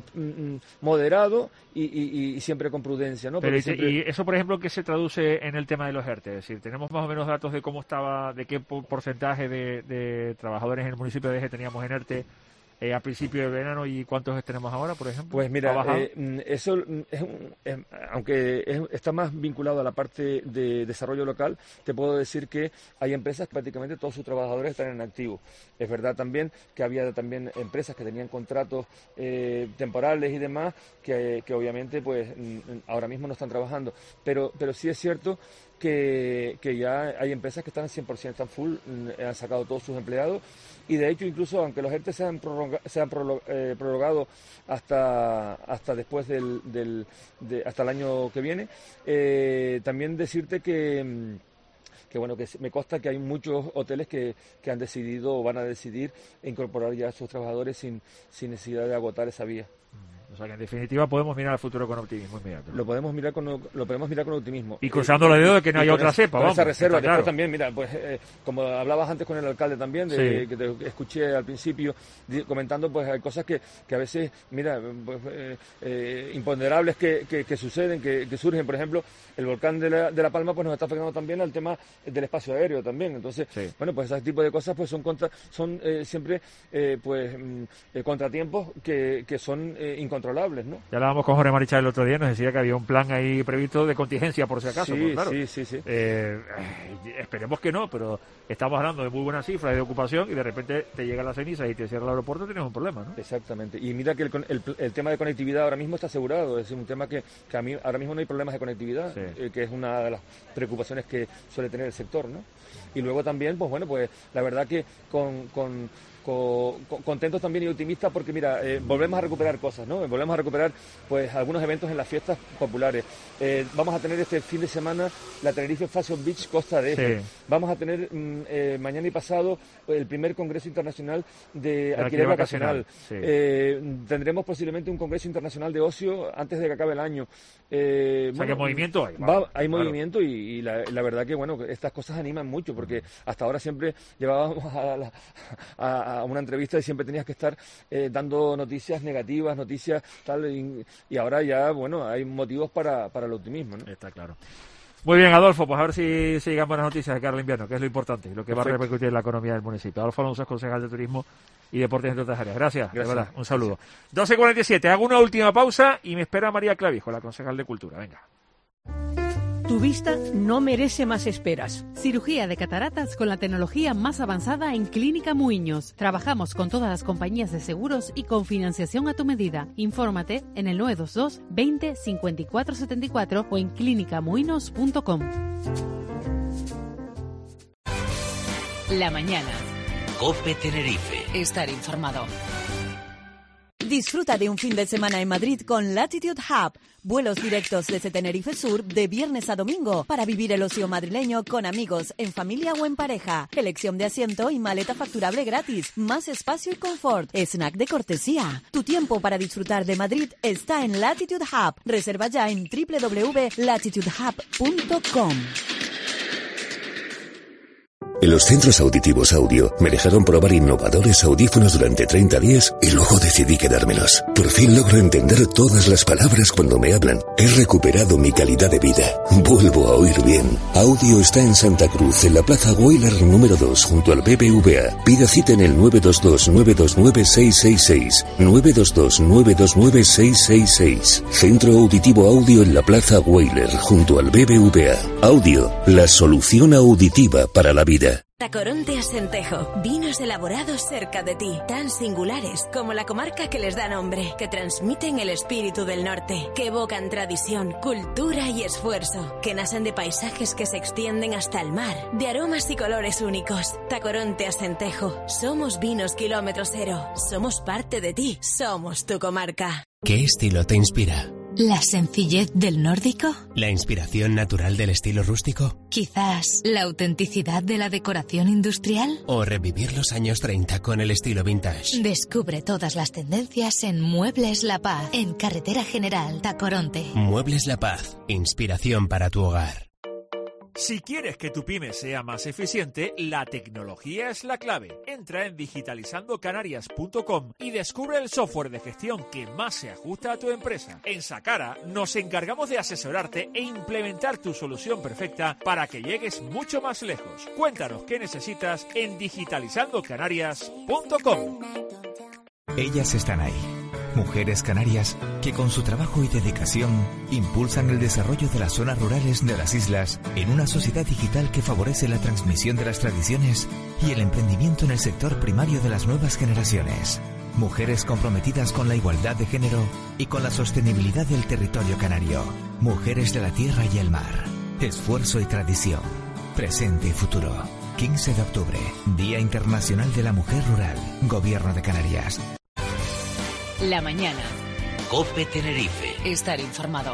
moderado y, y, y siempre con prudencia, ¿no? Pero y, siempre... y eso, por ejemplo, ¿qué se traduce en el tema de los ERTE? Es decir, tenemos más o menos datos de cómo estaba, de qué porcentaje de, de trabajadores en el municipio de Eje teníamos en ERTE Eh, a principio de verano y cuántos tenemos ahora, por ejemplo. Pues mira, eh, eso es, un, es aunque es, está más vinculado a la parte de desarrollo local, te puedo decir que hay empresas que prácticamente todos sus trabajadores están en activo. Es verdad también que había también empresas que tenían contratos eh, temporales y demás que, que obviamente pues ahora mismo no están trabajando, pero pero sí es cierto que, que ya hay empresas que están al cien por ciento, están full, han sacado todos sus empleados. Y de hecho, incluso aunque los ERTE se han, prorroga, se han prolog, eh, prorrogado hasta hasta después del, del de, hasta el año que viene, eh, también decirte que que bueno, que me consta que hay muchos hoteles que, que han decidido o van a decidir incorporar ya a sus trabajadores sin, sin necesidad de agotar esa vía. O sea que en definitiva podemos mirar al futuro con optimismo inmediato. Lo podemos mirar con lo podemos mirar con optimismo. Y cruzando los dedos de que no haya otra cepa, vamos. Esa reserva, después claro. También, mira, pues eh, como hablabas antes con el alcalde también, de, sí. que te escuché al principio de, comentando, pues hay cosas que, que a veces, mira, pues, eh, eh, imponderables que, que, que suceden, que, que surgen. Por ejemplo, el volcán de la, de la Palma pues nos está afectando también al tema del espacio aéreo también. Entonces, sí. bueno, pues ese tipo de cosas pues son contra, son eh, siempre eh, pues eh, contratiempos que, que son eh, incontrolables, ¿no? Ya hablábamos con Jorge Marichal el otro día, nos decía que había un plan ahí previsto de contingencia por si acaso. Sí, pues, claro. sí, sí, sí. Eh, esperemos que no, pero estamos hablando de muy buenas cifras de ocupación y de repente te llega la ceniza y te cierra el aeropuerto, tienes un problema, ¿no? Exactamente. Y mira que el, el, el tema de conectividad ahora mismo está asegurado, es un tema que, que a mí ahora mismo no hay problemas de conectividad, sí. eh, que es una de las preocupaciones que suele tener el sector, ¿no? Y luego también, pues bueno, pues la verdad que con... con contentos también y optimistas porque mira, eh, volvemos a recuperar cosas, ¿no? Volvemos a recuperar pues algunos eventos en las fiestas populares. Eh, vamos a tener este fin de semana la Tenerife Fashion Beach Costa de Eje. Sí. Vamos a tener mm, eh, mañana y pasado el primer Congreso Internacional de Alquiler Vacacional. Sí. Eh, tendremos posiblemente un Congreso Internacional de Ocio antes de que acabe el año. Eh, o sea, bueno, que movimiento hay. Va, hay claro. movimiento y, y la, la verdad que bueno, estas cosas animan mucho porque hasta ahora siempre llevábamos a, la, a, a una entrevista y siempre tenías que estar eh, dando noticias negativas, noticias tal, y, y ahora ya, bueno, hay motivos para, para el optimismo, ¿no? Está claro. Muy bien, Adolfo, pues a ver si, si llegan buenas noticias de cara al invierno, que es lo importante y lo que Perfecto. Va a repercutir en la economía del municipio. Adolfo Alonso es concejal de Turismo y Deportes entre otras áreas. Gracias, Gracias. De verdad, un saludo. Gracias. doce cuarenta y siete, hago una última pausa y me espera María Clavijo, la concejal de Cultura. Venga. Tu vista no merece más esperas. Cirugía de cataratas con la tecnología más avanzada en Clínica Muiños. Trabajamos con todas las compañías de seguros y con financiación a tu medida. Infórmate en el nueve dos dos, veinte, cincuenta y cuatro setenta y cuatro o en clínica muinos punto com. La mañana. COPE Tenerife. Estar informado. Disfruta de un fin de semana en Madrid con Latitude Hub. Vuelos directos desde Tenerife Sur de viernes a domingo para vivir el ocio madrileño con amigos, en familia o en pareja. Elección de asiento y maleta facturable gratis. Más espacio y confort. Snack de cortesía. Tu tiempo para disfrutar de Madrid está en Latitude Hub. Reserva ya en doble u doble u doble u punto latitude hub punto com. En los centros auditivos Audio me dejaron probar innovadores audífonos durante treinta días y luego decidí quedármelos. Por fin logro entender todas las palabras cuando me hablan. He recuperado mi calidad de vida. Vuelvo a oír bien. Audio está en Santa Cruz, en la Plaza Weyler número dos, junto al B B V A. Pida cita en el nueve dos dos, nueve dos nueve, seis seis seis. nueve dos dos, nueve dos nueve, seis seis seis. Centro Auditivo Audio en la Plaza Weyler, junto al B B V A. Audio, la solución auditiva para la vida. Tacoronte Asentejo, vinos elaborados cerca de ti, tan singulares como la comarca que les da nombre, que transmiten el espíritu del norte, que evocan tradición, cultura y esfuerzo, que nacen de paisajes que se extienden hasta el mar, de aromas y colores únicos. Tacoronte Asentejo, somos vinos kilómetro cero, somos parte de ti, somos tu comarca. ¿Qué estilo te inspira? ¿La sencillez del nórdico? ¿La inspiración natural del estilo rústico? ¿Quizás la autenticidad de la decoración industrial? ¿O revivir los años treinta con el estilo vintage? Descubre todas las tendencias en Muebles La Paz, en Carretera General Tacoronte. Muebles La Paz, inspiración para tu hogar. Si quieres que tu pyme sea más eficiente, la tecnología es la clave. Entra en digitalizando canarias punto com y descubre el software de gestión que más se ajusta a tu empresa. En Sacara nos encargamos de asesorarte e implementar tu solución perfecta para que llegues mucho más lejos. Cuéntanos qué necesitas en digitalizando canarias punto com. Ellas están ahí. Mujeres canarias que con su trabajo y dedicación impulsan el desarrollo de las zonas rurales de las islas en una sociedad digital que favorece la transmisión de las tradiciones y el emprendimiento en el sector primario de las nuevas generaciones. Mujeres comprometidas con la igualdad de género y con la sostenibilidad del territorio canario. Mujeres de la tierra y el mar. Esfuerzo y tradición. Presente y futuro. quince de octubre, Día Internacional de la Mujer Rural. Gobierno de Canarias. La mañana. COPE Tenerife. Estar informado.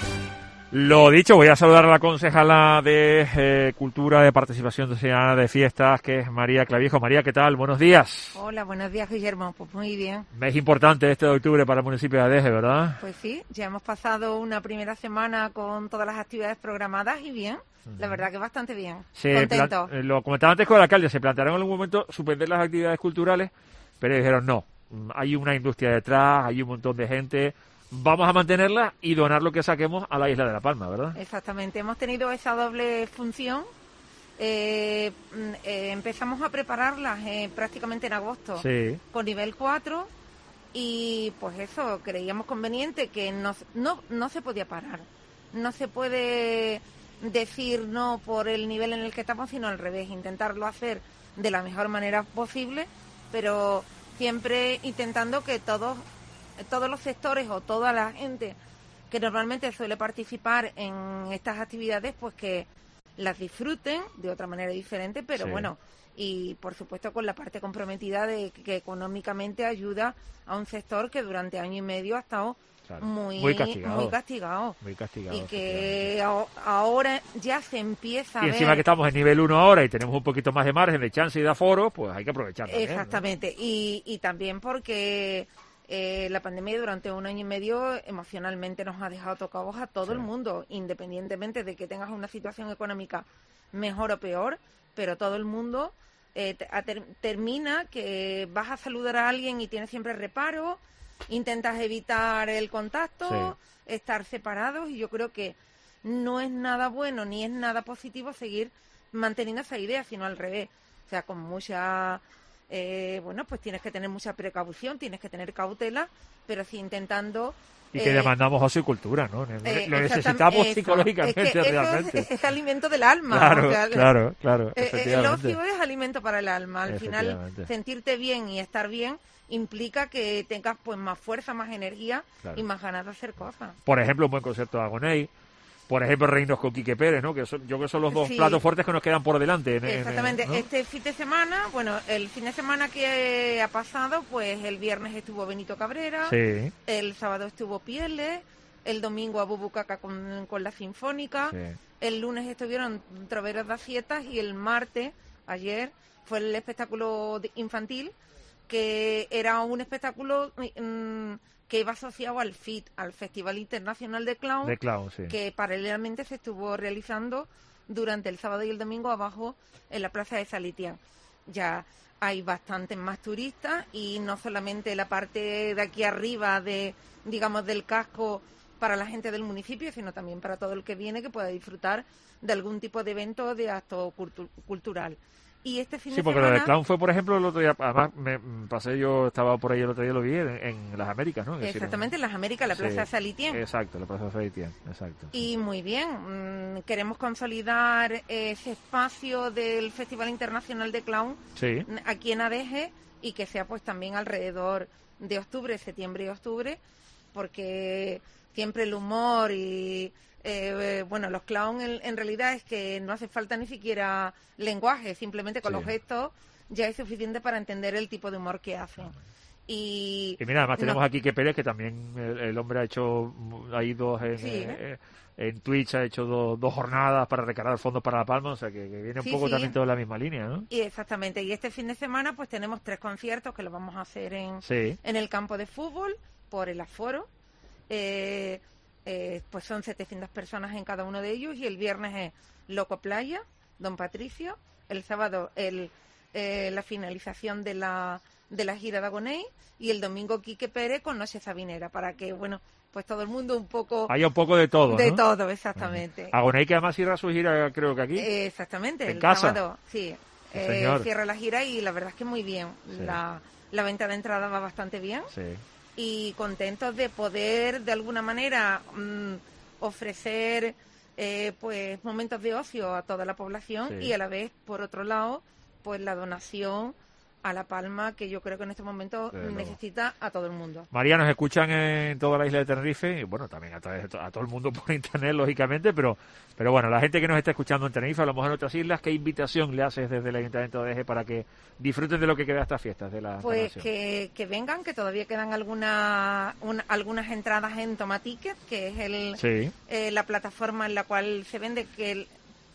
Lo dicho, voy a saludar a la concejala de eh, Cultura, de Participación Ciudadana de Fiestas, que es María Clavijo. María, ¿qué tal? Buenos días. Hola, buenos días, Guillermo. Pues muy bien. Mes importante este de octubre para el municipio de Adeje, ¿verdad? Pues sí, ya hemos pasado una primera semana con todas las actividades programadas y bien. La verdad que bastante bien. Se Contento. Plan- lo comentaba antes con el alcalde, se plantearon en algún momento suspender las actividades culturales, pero dijeron no. Hay una industria detrás, hay un montón de gente, vamos a mantenerla y donar lo que saquemos a la isla de La Palma, ¿verdad? Exactamente, hemos tenido esa doble función. Eh, eh, empezamos a prepararlas eh, prácticamente en agosto, sí, con nivel cuatro, y pues eso, creíamos conveniente que no, no, no se podía parar. No se puede decir no por el nivel en el que estamos, sino al revés, intentarlo hacer de la mejor manera posible, pero siempre intentando que todos todos los sectores o toda la gente que normalmente suele participar en estas actividades, pues que las disfruten de otra manera diferente, pero sí, bueno, y por supuesto con la parte comprometida de que económicamente ayuda a un sector que durante año y medio ha estado claro, muy, muy castigado, muy castigado, muy castigado, y que a, ahora ya se empieza a y ver... encima que estamos en nivel uno ahora y tenemos un poquito más de margen de chance y de aforo, pues hay que aprovechar también, exactamente, ¿no? y, y también porque eh, la pandemia durante un año y medio emocionalmente nos ha dejado tocados a todo sí, el mundo, independientemente de que tengas una situación económica mejor o peor, pero todo el mundo eh, ter, termina que vas a saludar a alguien y tienes siempre reparo, intentas evitar el contacto, sí, estar separados, y yo creo que no es nada bueno ni es nada positivo seguir manteniendo esa idea, sino al revés. O sea, con mucha... Eh, bueno, pues tienes que tener mucha precaución, tienes que tener cautela, pero sí intentando... Y que eh, demandamos ocio y cultura, ¿no? Eh, Lo necesitamos eso, psicológicamente, es que realmente. Es, es alimento del alma. Claro, o sea, claro, claro. Eh, el ocio es alimento para el alma. Al final, sentirte bien y estar bien implica que tengas pues más fuerza, más energía, claro, y más ganas de hacer cosas. Por ejemplo, un buen concierto de Agoney, por ejemplo, reinos con Quique Pérez, ¿no? Que son, yo creo que son los dos Sí. platos fuertes que nos quedan por delante. En, Exactamente. en, ¿no? Este fin de semana, bueno, el fin de semana que ha pasado, pues el viernes estuvo Benito Cabrera, Sí. el sábado estuvo Pieles, el domingo a Bubucaca con, con la Sinfónica, Sí. el lunes estuvieron Troveros de Acietas y el martes, ayer, fue el espectáculo de- infantil, que era un espectáculo mm, que iba asociado al F I T, al Festival Internacional de Clown, De clown, sí. que paralelamente se estuvo realizando durante el sábado y el domingo abajo en la plaza de Salitián. Ya hay bastantes más turistas y no solamente la parte de aquí arriba de, digamos, del casco para la gente del municipio, sino también para todo el que viene que pueda disfrutar de algún tipo de evento o de acto cultu- cultural. Y este fin Sí, de porque semana... lo de clown fue, por ejemplo, el otro día, además me mm, pasé yo, estaba por ahí el otro día, lo vi en, en las Américas, ¿no? Que Exactamente, en las Américas, la Sí, Plaza de Salitién. Exacto, la Plaza de Salitién, exacto. Y muy bien, mm, queremos consolidar ese espacio del Festival Internacional de Clown Sí. n- aquí en Adeje y que sea pues también alrededor de octubre, septiembre y octubre, porque siempre el humor y eh, bueno, los clowns en, en realidad es que no hace falta ni siquiera lenguaje, simplemente con Sí. los gestos ya es suficiente para entender el tipo de humor que hacen. Y, Y mira, además no- tenemos aquí que Pérez, que también el, el hombre ha hecho, hay dos en, Sí, eh, ¿eh? eh, en Twitch, ha hecho dos, dos jornadas para recargar fondos para La Palma, o sea que, que viene un Sí, poco sí. también toda la misma línea, ¿no? Y exactamente, y este fin de semana pues tenemos tres conciertos que los vamos a hacer en, Sí. en el campo de fútbol por el aforo. Eh, eh, pues son setecientas personas en cada uno de ellos y el viernes es Loco Playa, Don Patricio, el sábado el, eh, la finalización de la, de la gira de Agoney y el domingo Quique Pérez con Noche Sabinera, para que, bueno, pues todo el mundo un poco... Hay un poco de todo, De ¿no? todo, exactamente. Agoney, que además cierra su gira, creo que aquí. Eh, exactamente, ¿En el casa? sábado, sí. Sí, Eh, señor. cierra la gira y la verdad es que muy bien. Sí. La, la venta de entrada va bastante bien Sí. y contentos de poder de alguna manera mm, ofrecer eh, pues momentos de ocio a toda la población Sí. y a la vez, por otro lado, pues la donación a La Palma, que yo creo que en este momento Desde luego. necesita a todo el mundo. María, nos escuchan en toda la isla de Tenerife, y bueno, también a, través de to- a todo el mundo por internet, lógicamente, pero pero bueno, la gente que nos está escuchando en Tenerife, a lo mejor en otras islas, ¿qué invitación le haces desde el Ayuntamiento de Eje para que disfruten de lo que queda de estas fiestas de la Pues Encarnación? que, que vengan, que todavía quedan alguna, una- algunas entradas en Tomaticket, que es el, Sí. eh, la plataforma en la cual se vende, que el,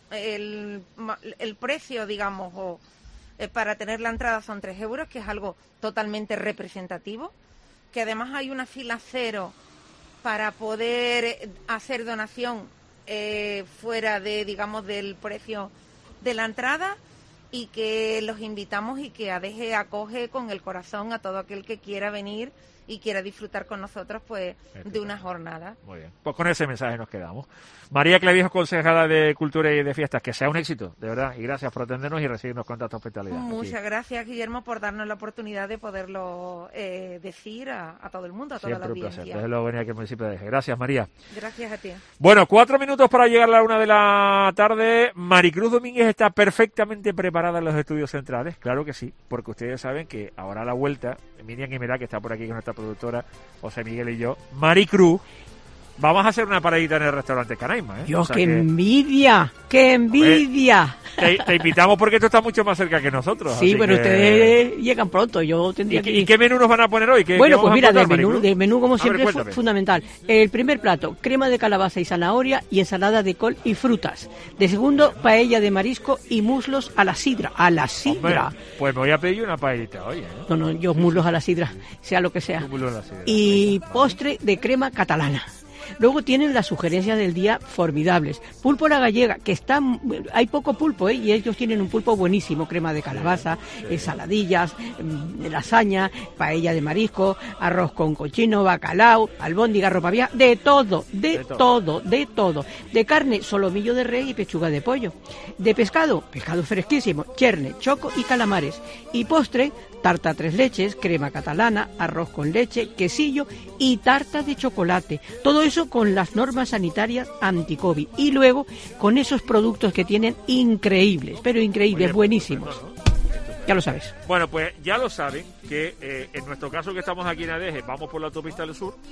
el, ma- el precio, digamos, o eh, para tener la entrada son tres euros, que es algo totalmente representativo, que además hay una fila cero para poder eh, hacer donación eh, fuera de, digamos, del precio de la entrada, y que los invitamos y que Adeje acoge con el corazón a todo aquel que quiera venir y quiera disfrutar con nosotros pues de una jornada. Muy bien, pues con ese mensaje nos quedamos. María Clavijo, concejala de Cultura y de Fiestas, que sea un éxito, de verdad, y gracias por atendernos y recibirnos con tanta hospitalidad. Muchas aquí. gracias, Guillermo, por darnos la oportunidad de poderlo eh, decir a, a todo el mundo, a toda Siempre la un placer, audiencia. desde luego venir aquí al municipio de Eje. Gracias, María. Gracias a ti. Bueno, cuatro minutos para llegar a la una de la tarde. Maricruz Domínguez está perfectamente preparada en los estudios centrales, claro que sí, porque ustedes saben que ahora a la vuelta, Miriam Guimerá, que está por aquí con nuestra productora, José Miguel y yo, Maricruz, vamos a hacer una paradita en el restaurante Canaima, ¿eh? Yo, O sea qué que envidia, qué envidia. te, te invitamos porque esto está mucho más cerca que nosotros. Sí, así pero que- ustedes llegan pronto, yo tendría ¿Y, qué- que y ir. qué menú nos van a poner hoy? ¿Qué- qué Bueno, vamos pues a mira, encontrar, del menú, Maricruz? del menú como A ver, siempre es fu- cuéntame. fundamental. El primer plato, crema de calabaza y zanahoria y ensalada de col y frutas. De segundo, paella de marisco y muslos a la sidra. A la sidra. Hombre, pues me voy a pedir una paellita hoy, ¿eh? No, no, yo muslos a la sidra, sea lo que sea. Un bulón así de- Y postre de crema catalana. Luego tienen las sugerencias del día formidables. Pulpo a la gallega, que está, hay poco pulpo, ¿eh? Y ellos tienen un pulpo buenísimo, crema de calabaza, ensaladillas, mm, lasaña, paella de marisco, arroz con cochino, bacalao, albóndiga, ropa vieja, de todo, de, De todo. todo, de todo. De carne, solomillo de rey y pechuga de pollo. De pescado, pescado fresquísimo, cherne, choco y calamares. Y postre, tarta tres leches, crema catalana, arroz con leche, quesillo y tarta de chocolate. Todo eso con las normas sanitarias anti-COVID. Y luego con esos productos que tienen increíbles, pero increíbles, Oye, buenísimos. Ya lo sabes. Bueno, pues ya lo saben que eh, en nuestro caso que estamos aquí en Adeje, vamos por la autopista del sur,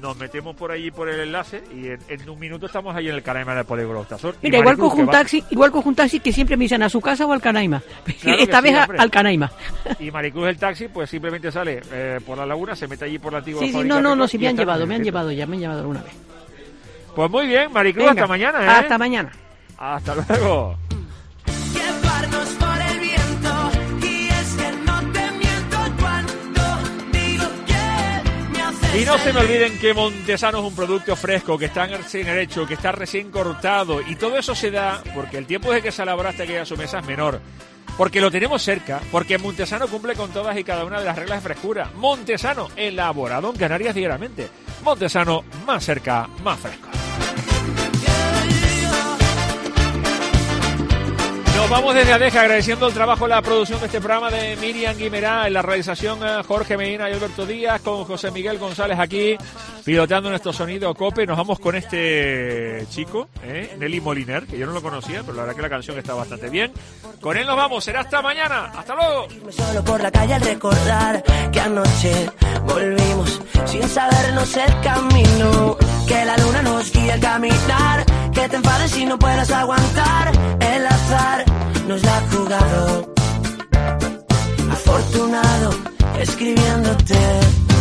nos metemos por allí por el enlace y en, en un minuto estamos ahí en el Canaima del Polígono Octasor. Mira, igual cojo un taxi, igual cojo un taxi que siempre me dicen a su casa o al Canaima. Claro Esta sí, vez hombre. al Canaima. Y Maricruz el taxi, pues simplemente sale eh, por la laguna, se mete allí por la antigua Sí, sí, fábrica no, no, de no, si me han y está llevado, en me el han centro. llevado ya, me han llevado alguna vez. Pues muy bien, Maricruz, Venga, hasta mañana, ¿eh? Hasta mañana. Hasta luego. Llevarnos por el viento, y es que no te miento cuando digo que me haces. Y no se me olviden que Montesano es un producto fresco, que está recién hecho, que está recién cortado, y todo eso se da porque el tiempo de que se elabora hasta que llegue a su mesa es menor. Porque lo tenemos cerca, porque Montesano cumple con todas y cada una de las reglas de frescura. Montesano, elaborado en Canarias diariamente. Montesano, más cerca, más fresco. Nos vamos desde Adeja agradeciendo el trabajo en la producción de este programa de Miriam Guimerá, en la realización Jorge Medina y Alberto Díaz, con José Miguel González aquí, pilotando nuestro sonido COPE. Nos vamos con este chico, ¿eh? Nelly Moliner, que yo no lo conocía, pero la verdad que la canción está bastante bien. Con él nos vamos, será hasta mañana, hasta luego. Solo por la calle al recordar que anoche volvimos sin sabernos el camino, que la luna nos guía al caminar, que te enfades y no puedas aguantar, el azar nos la ha jugado, afortunado escribiéndote.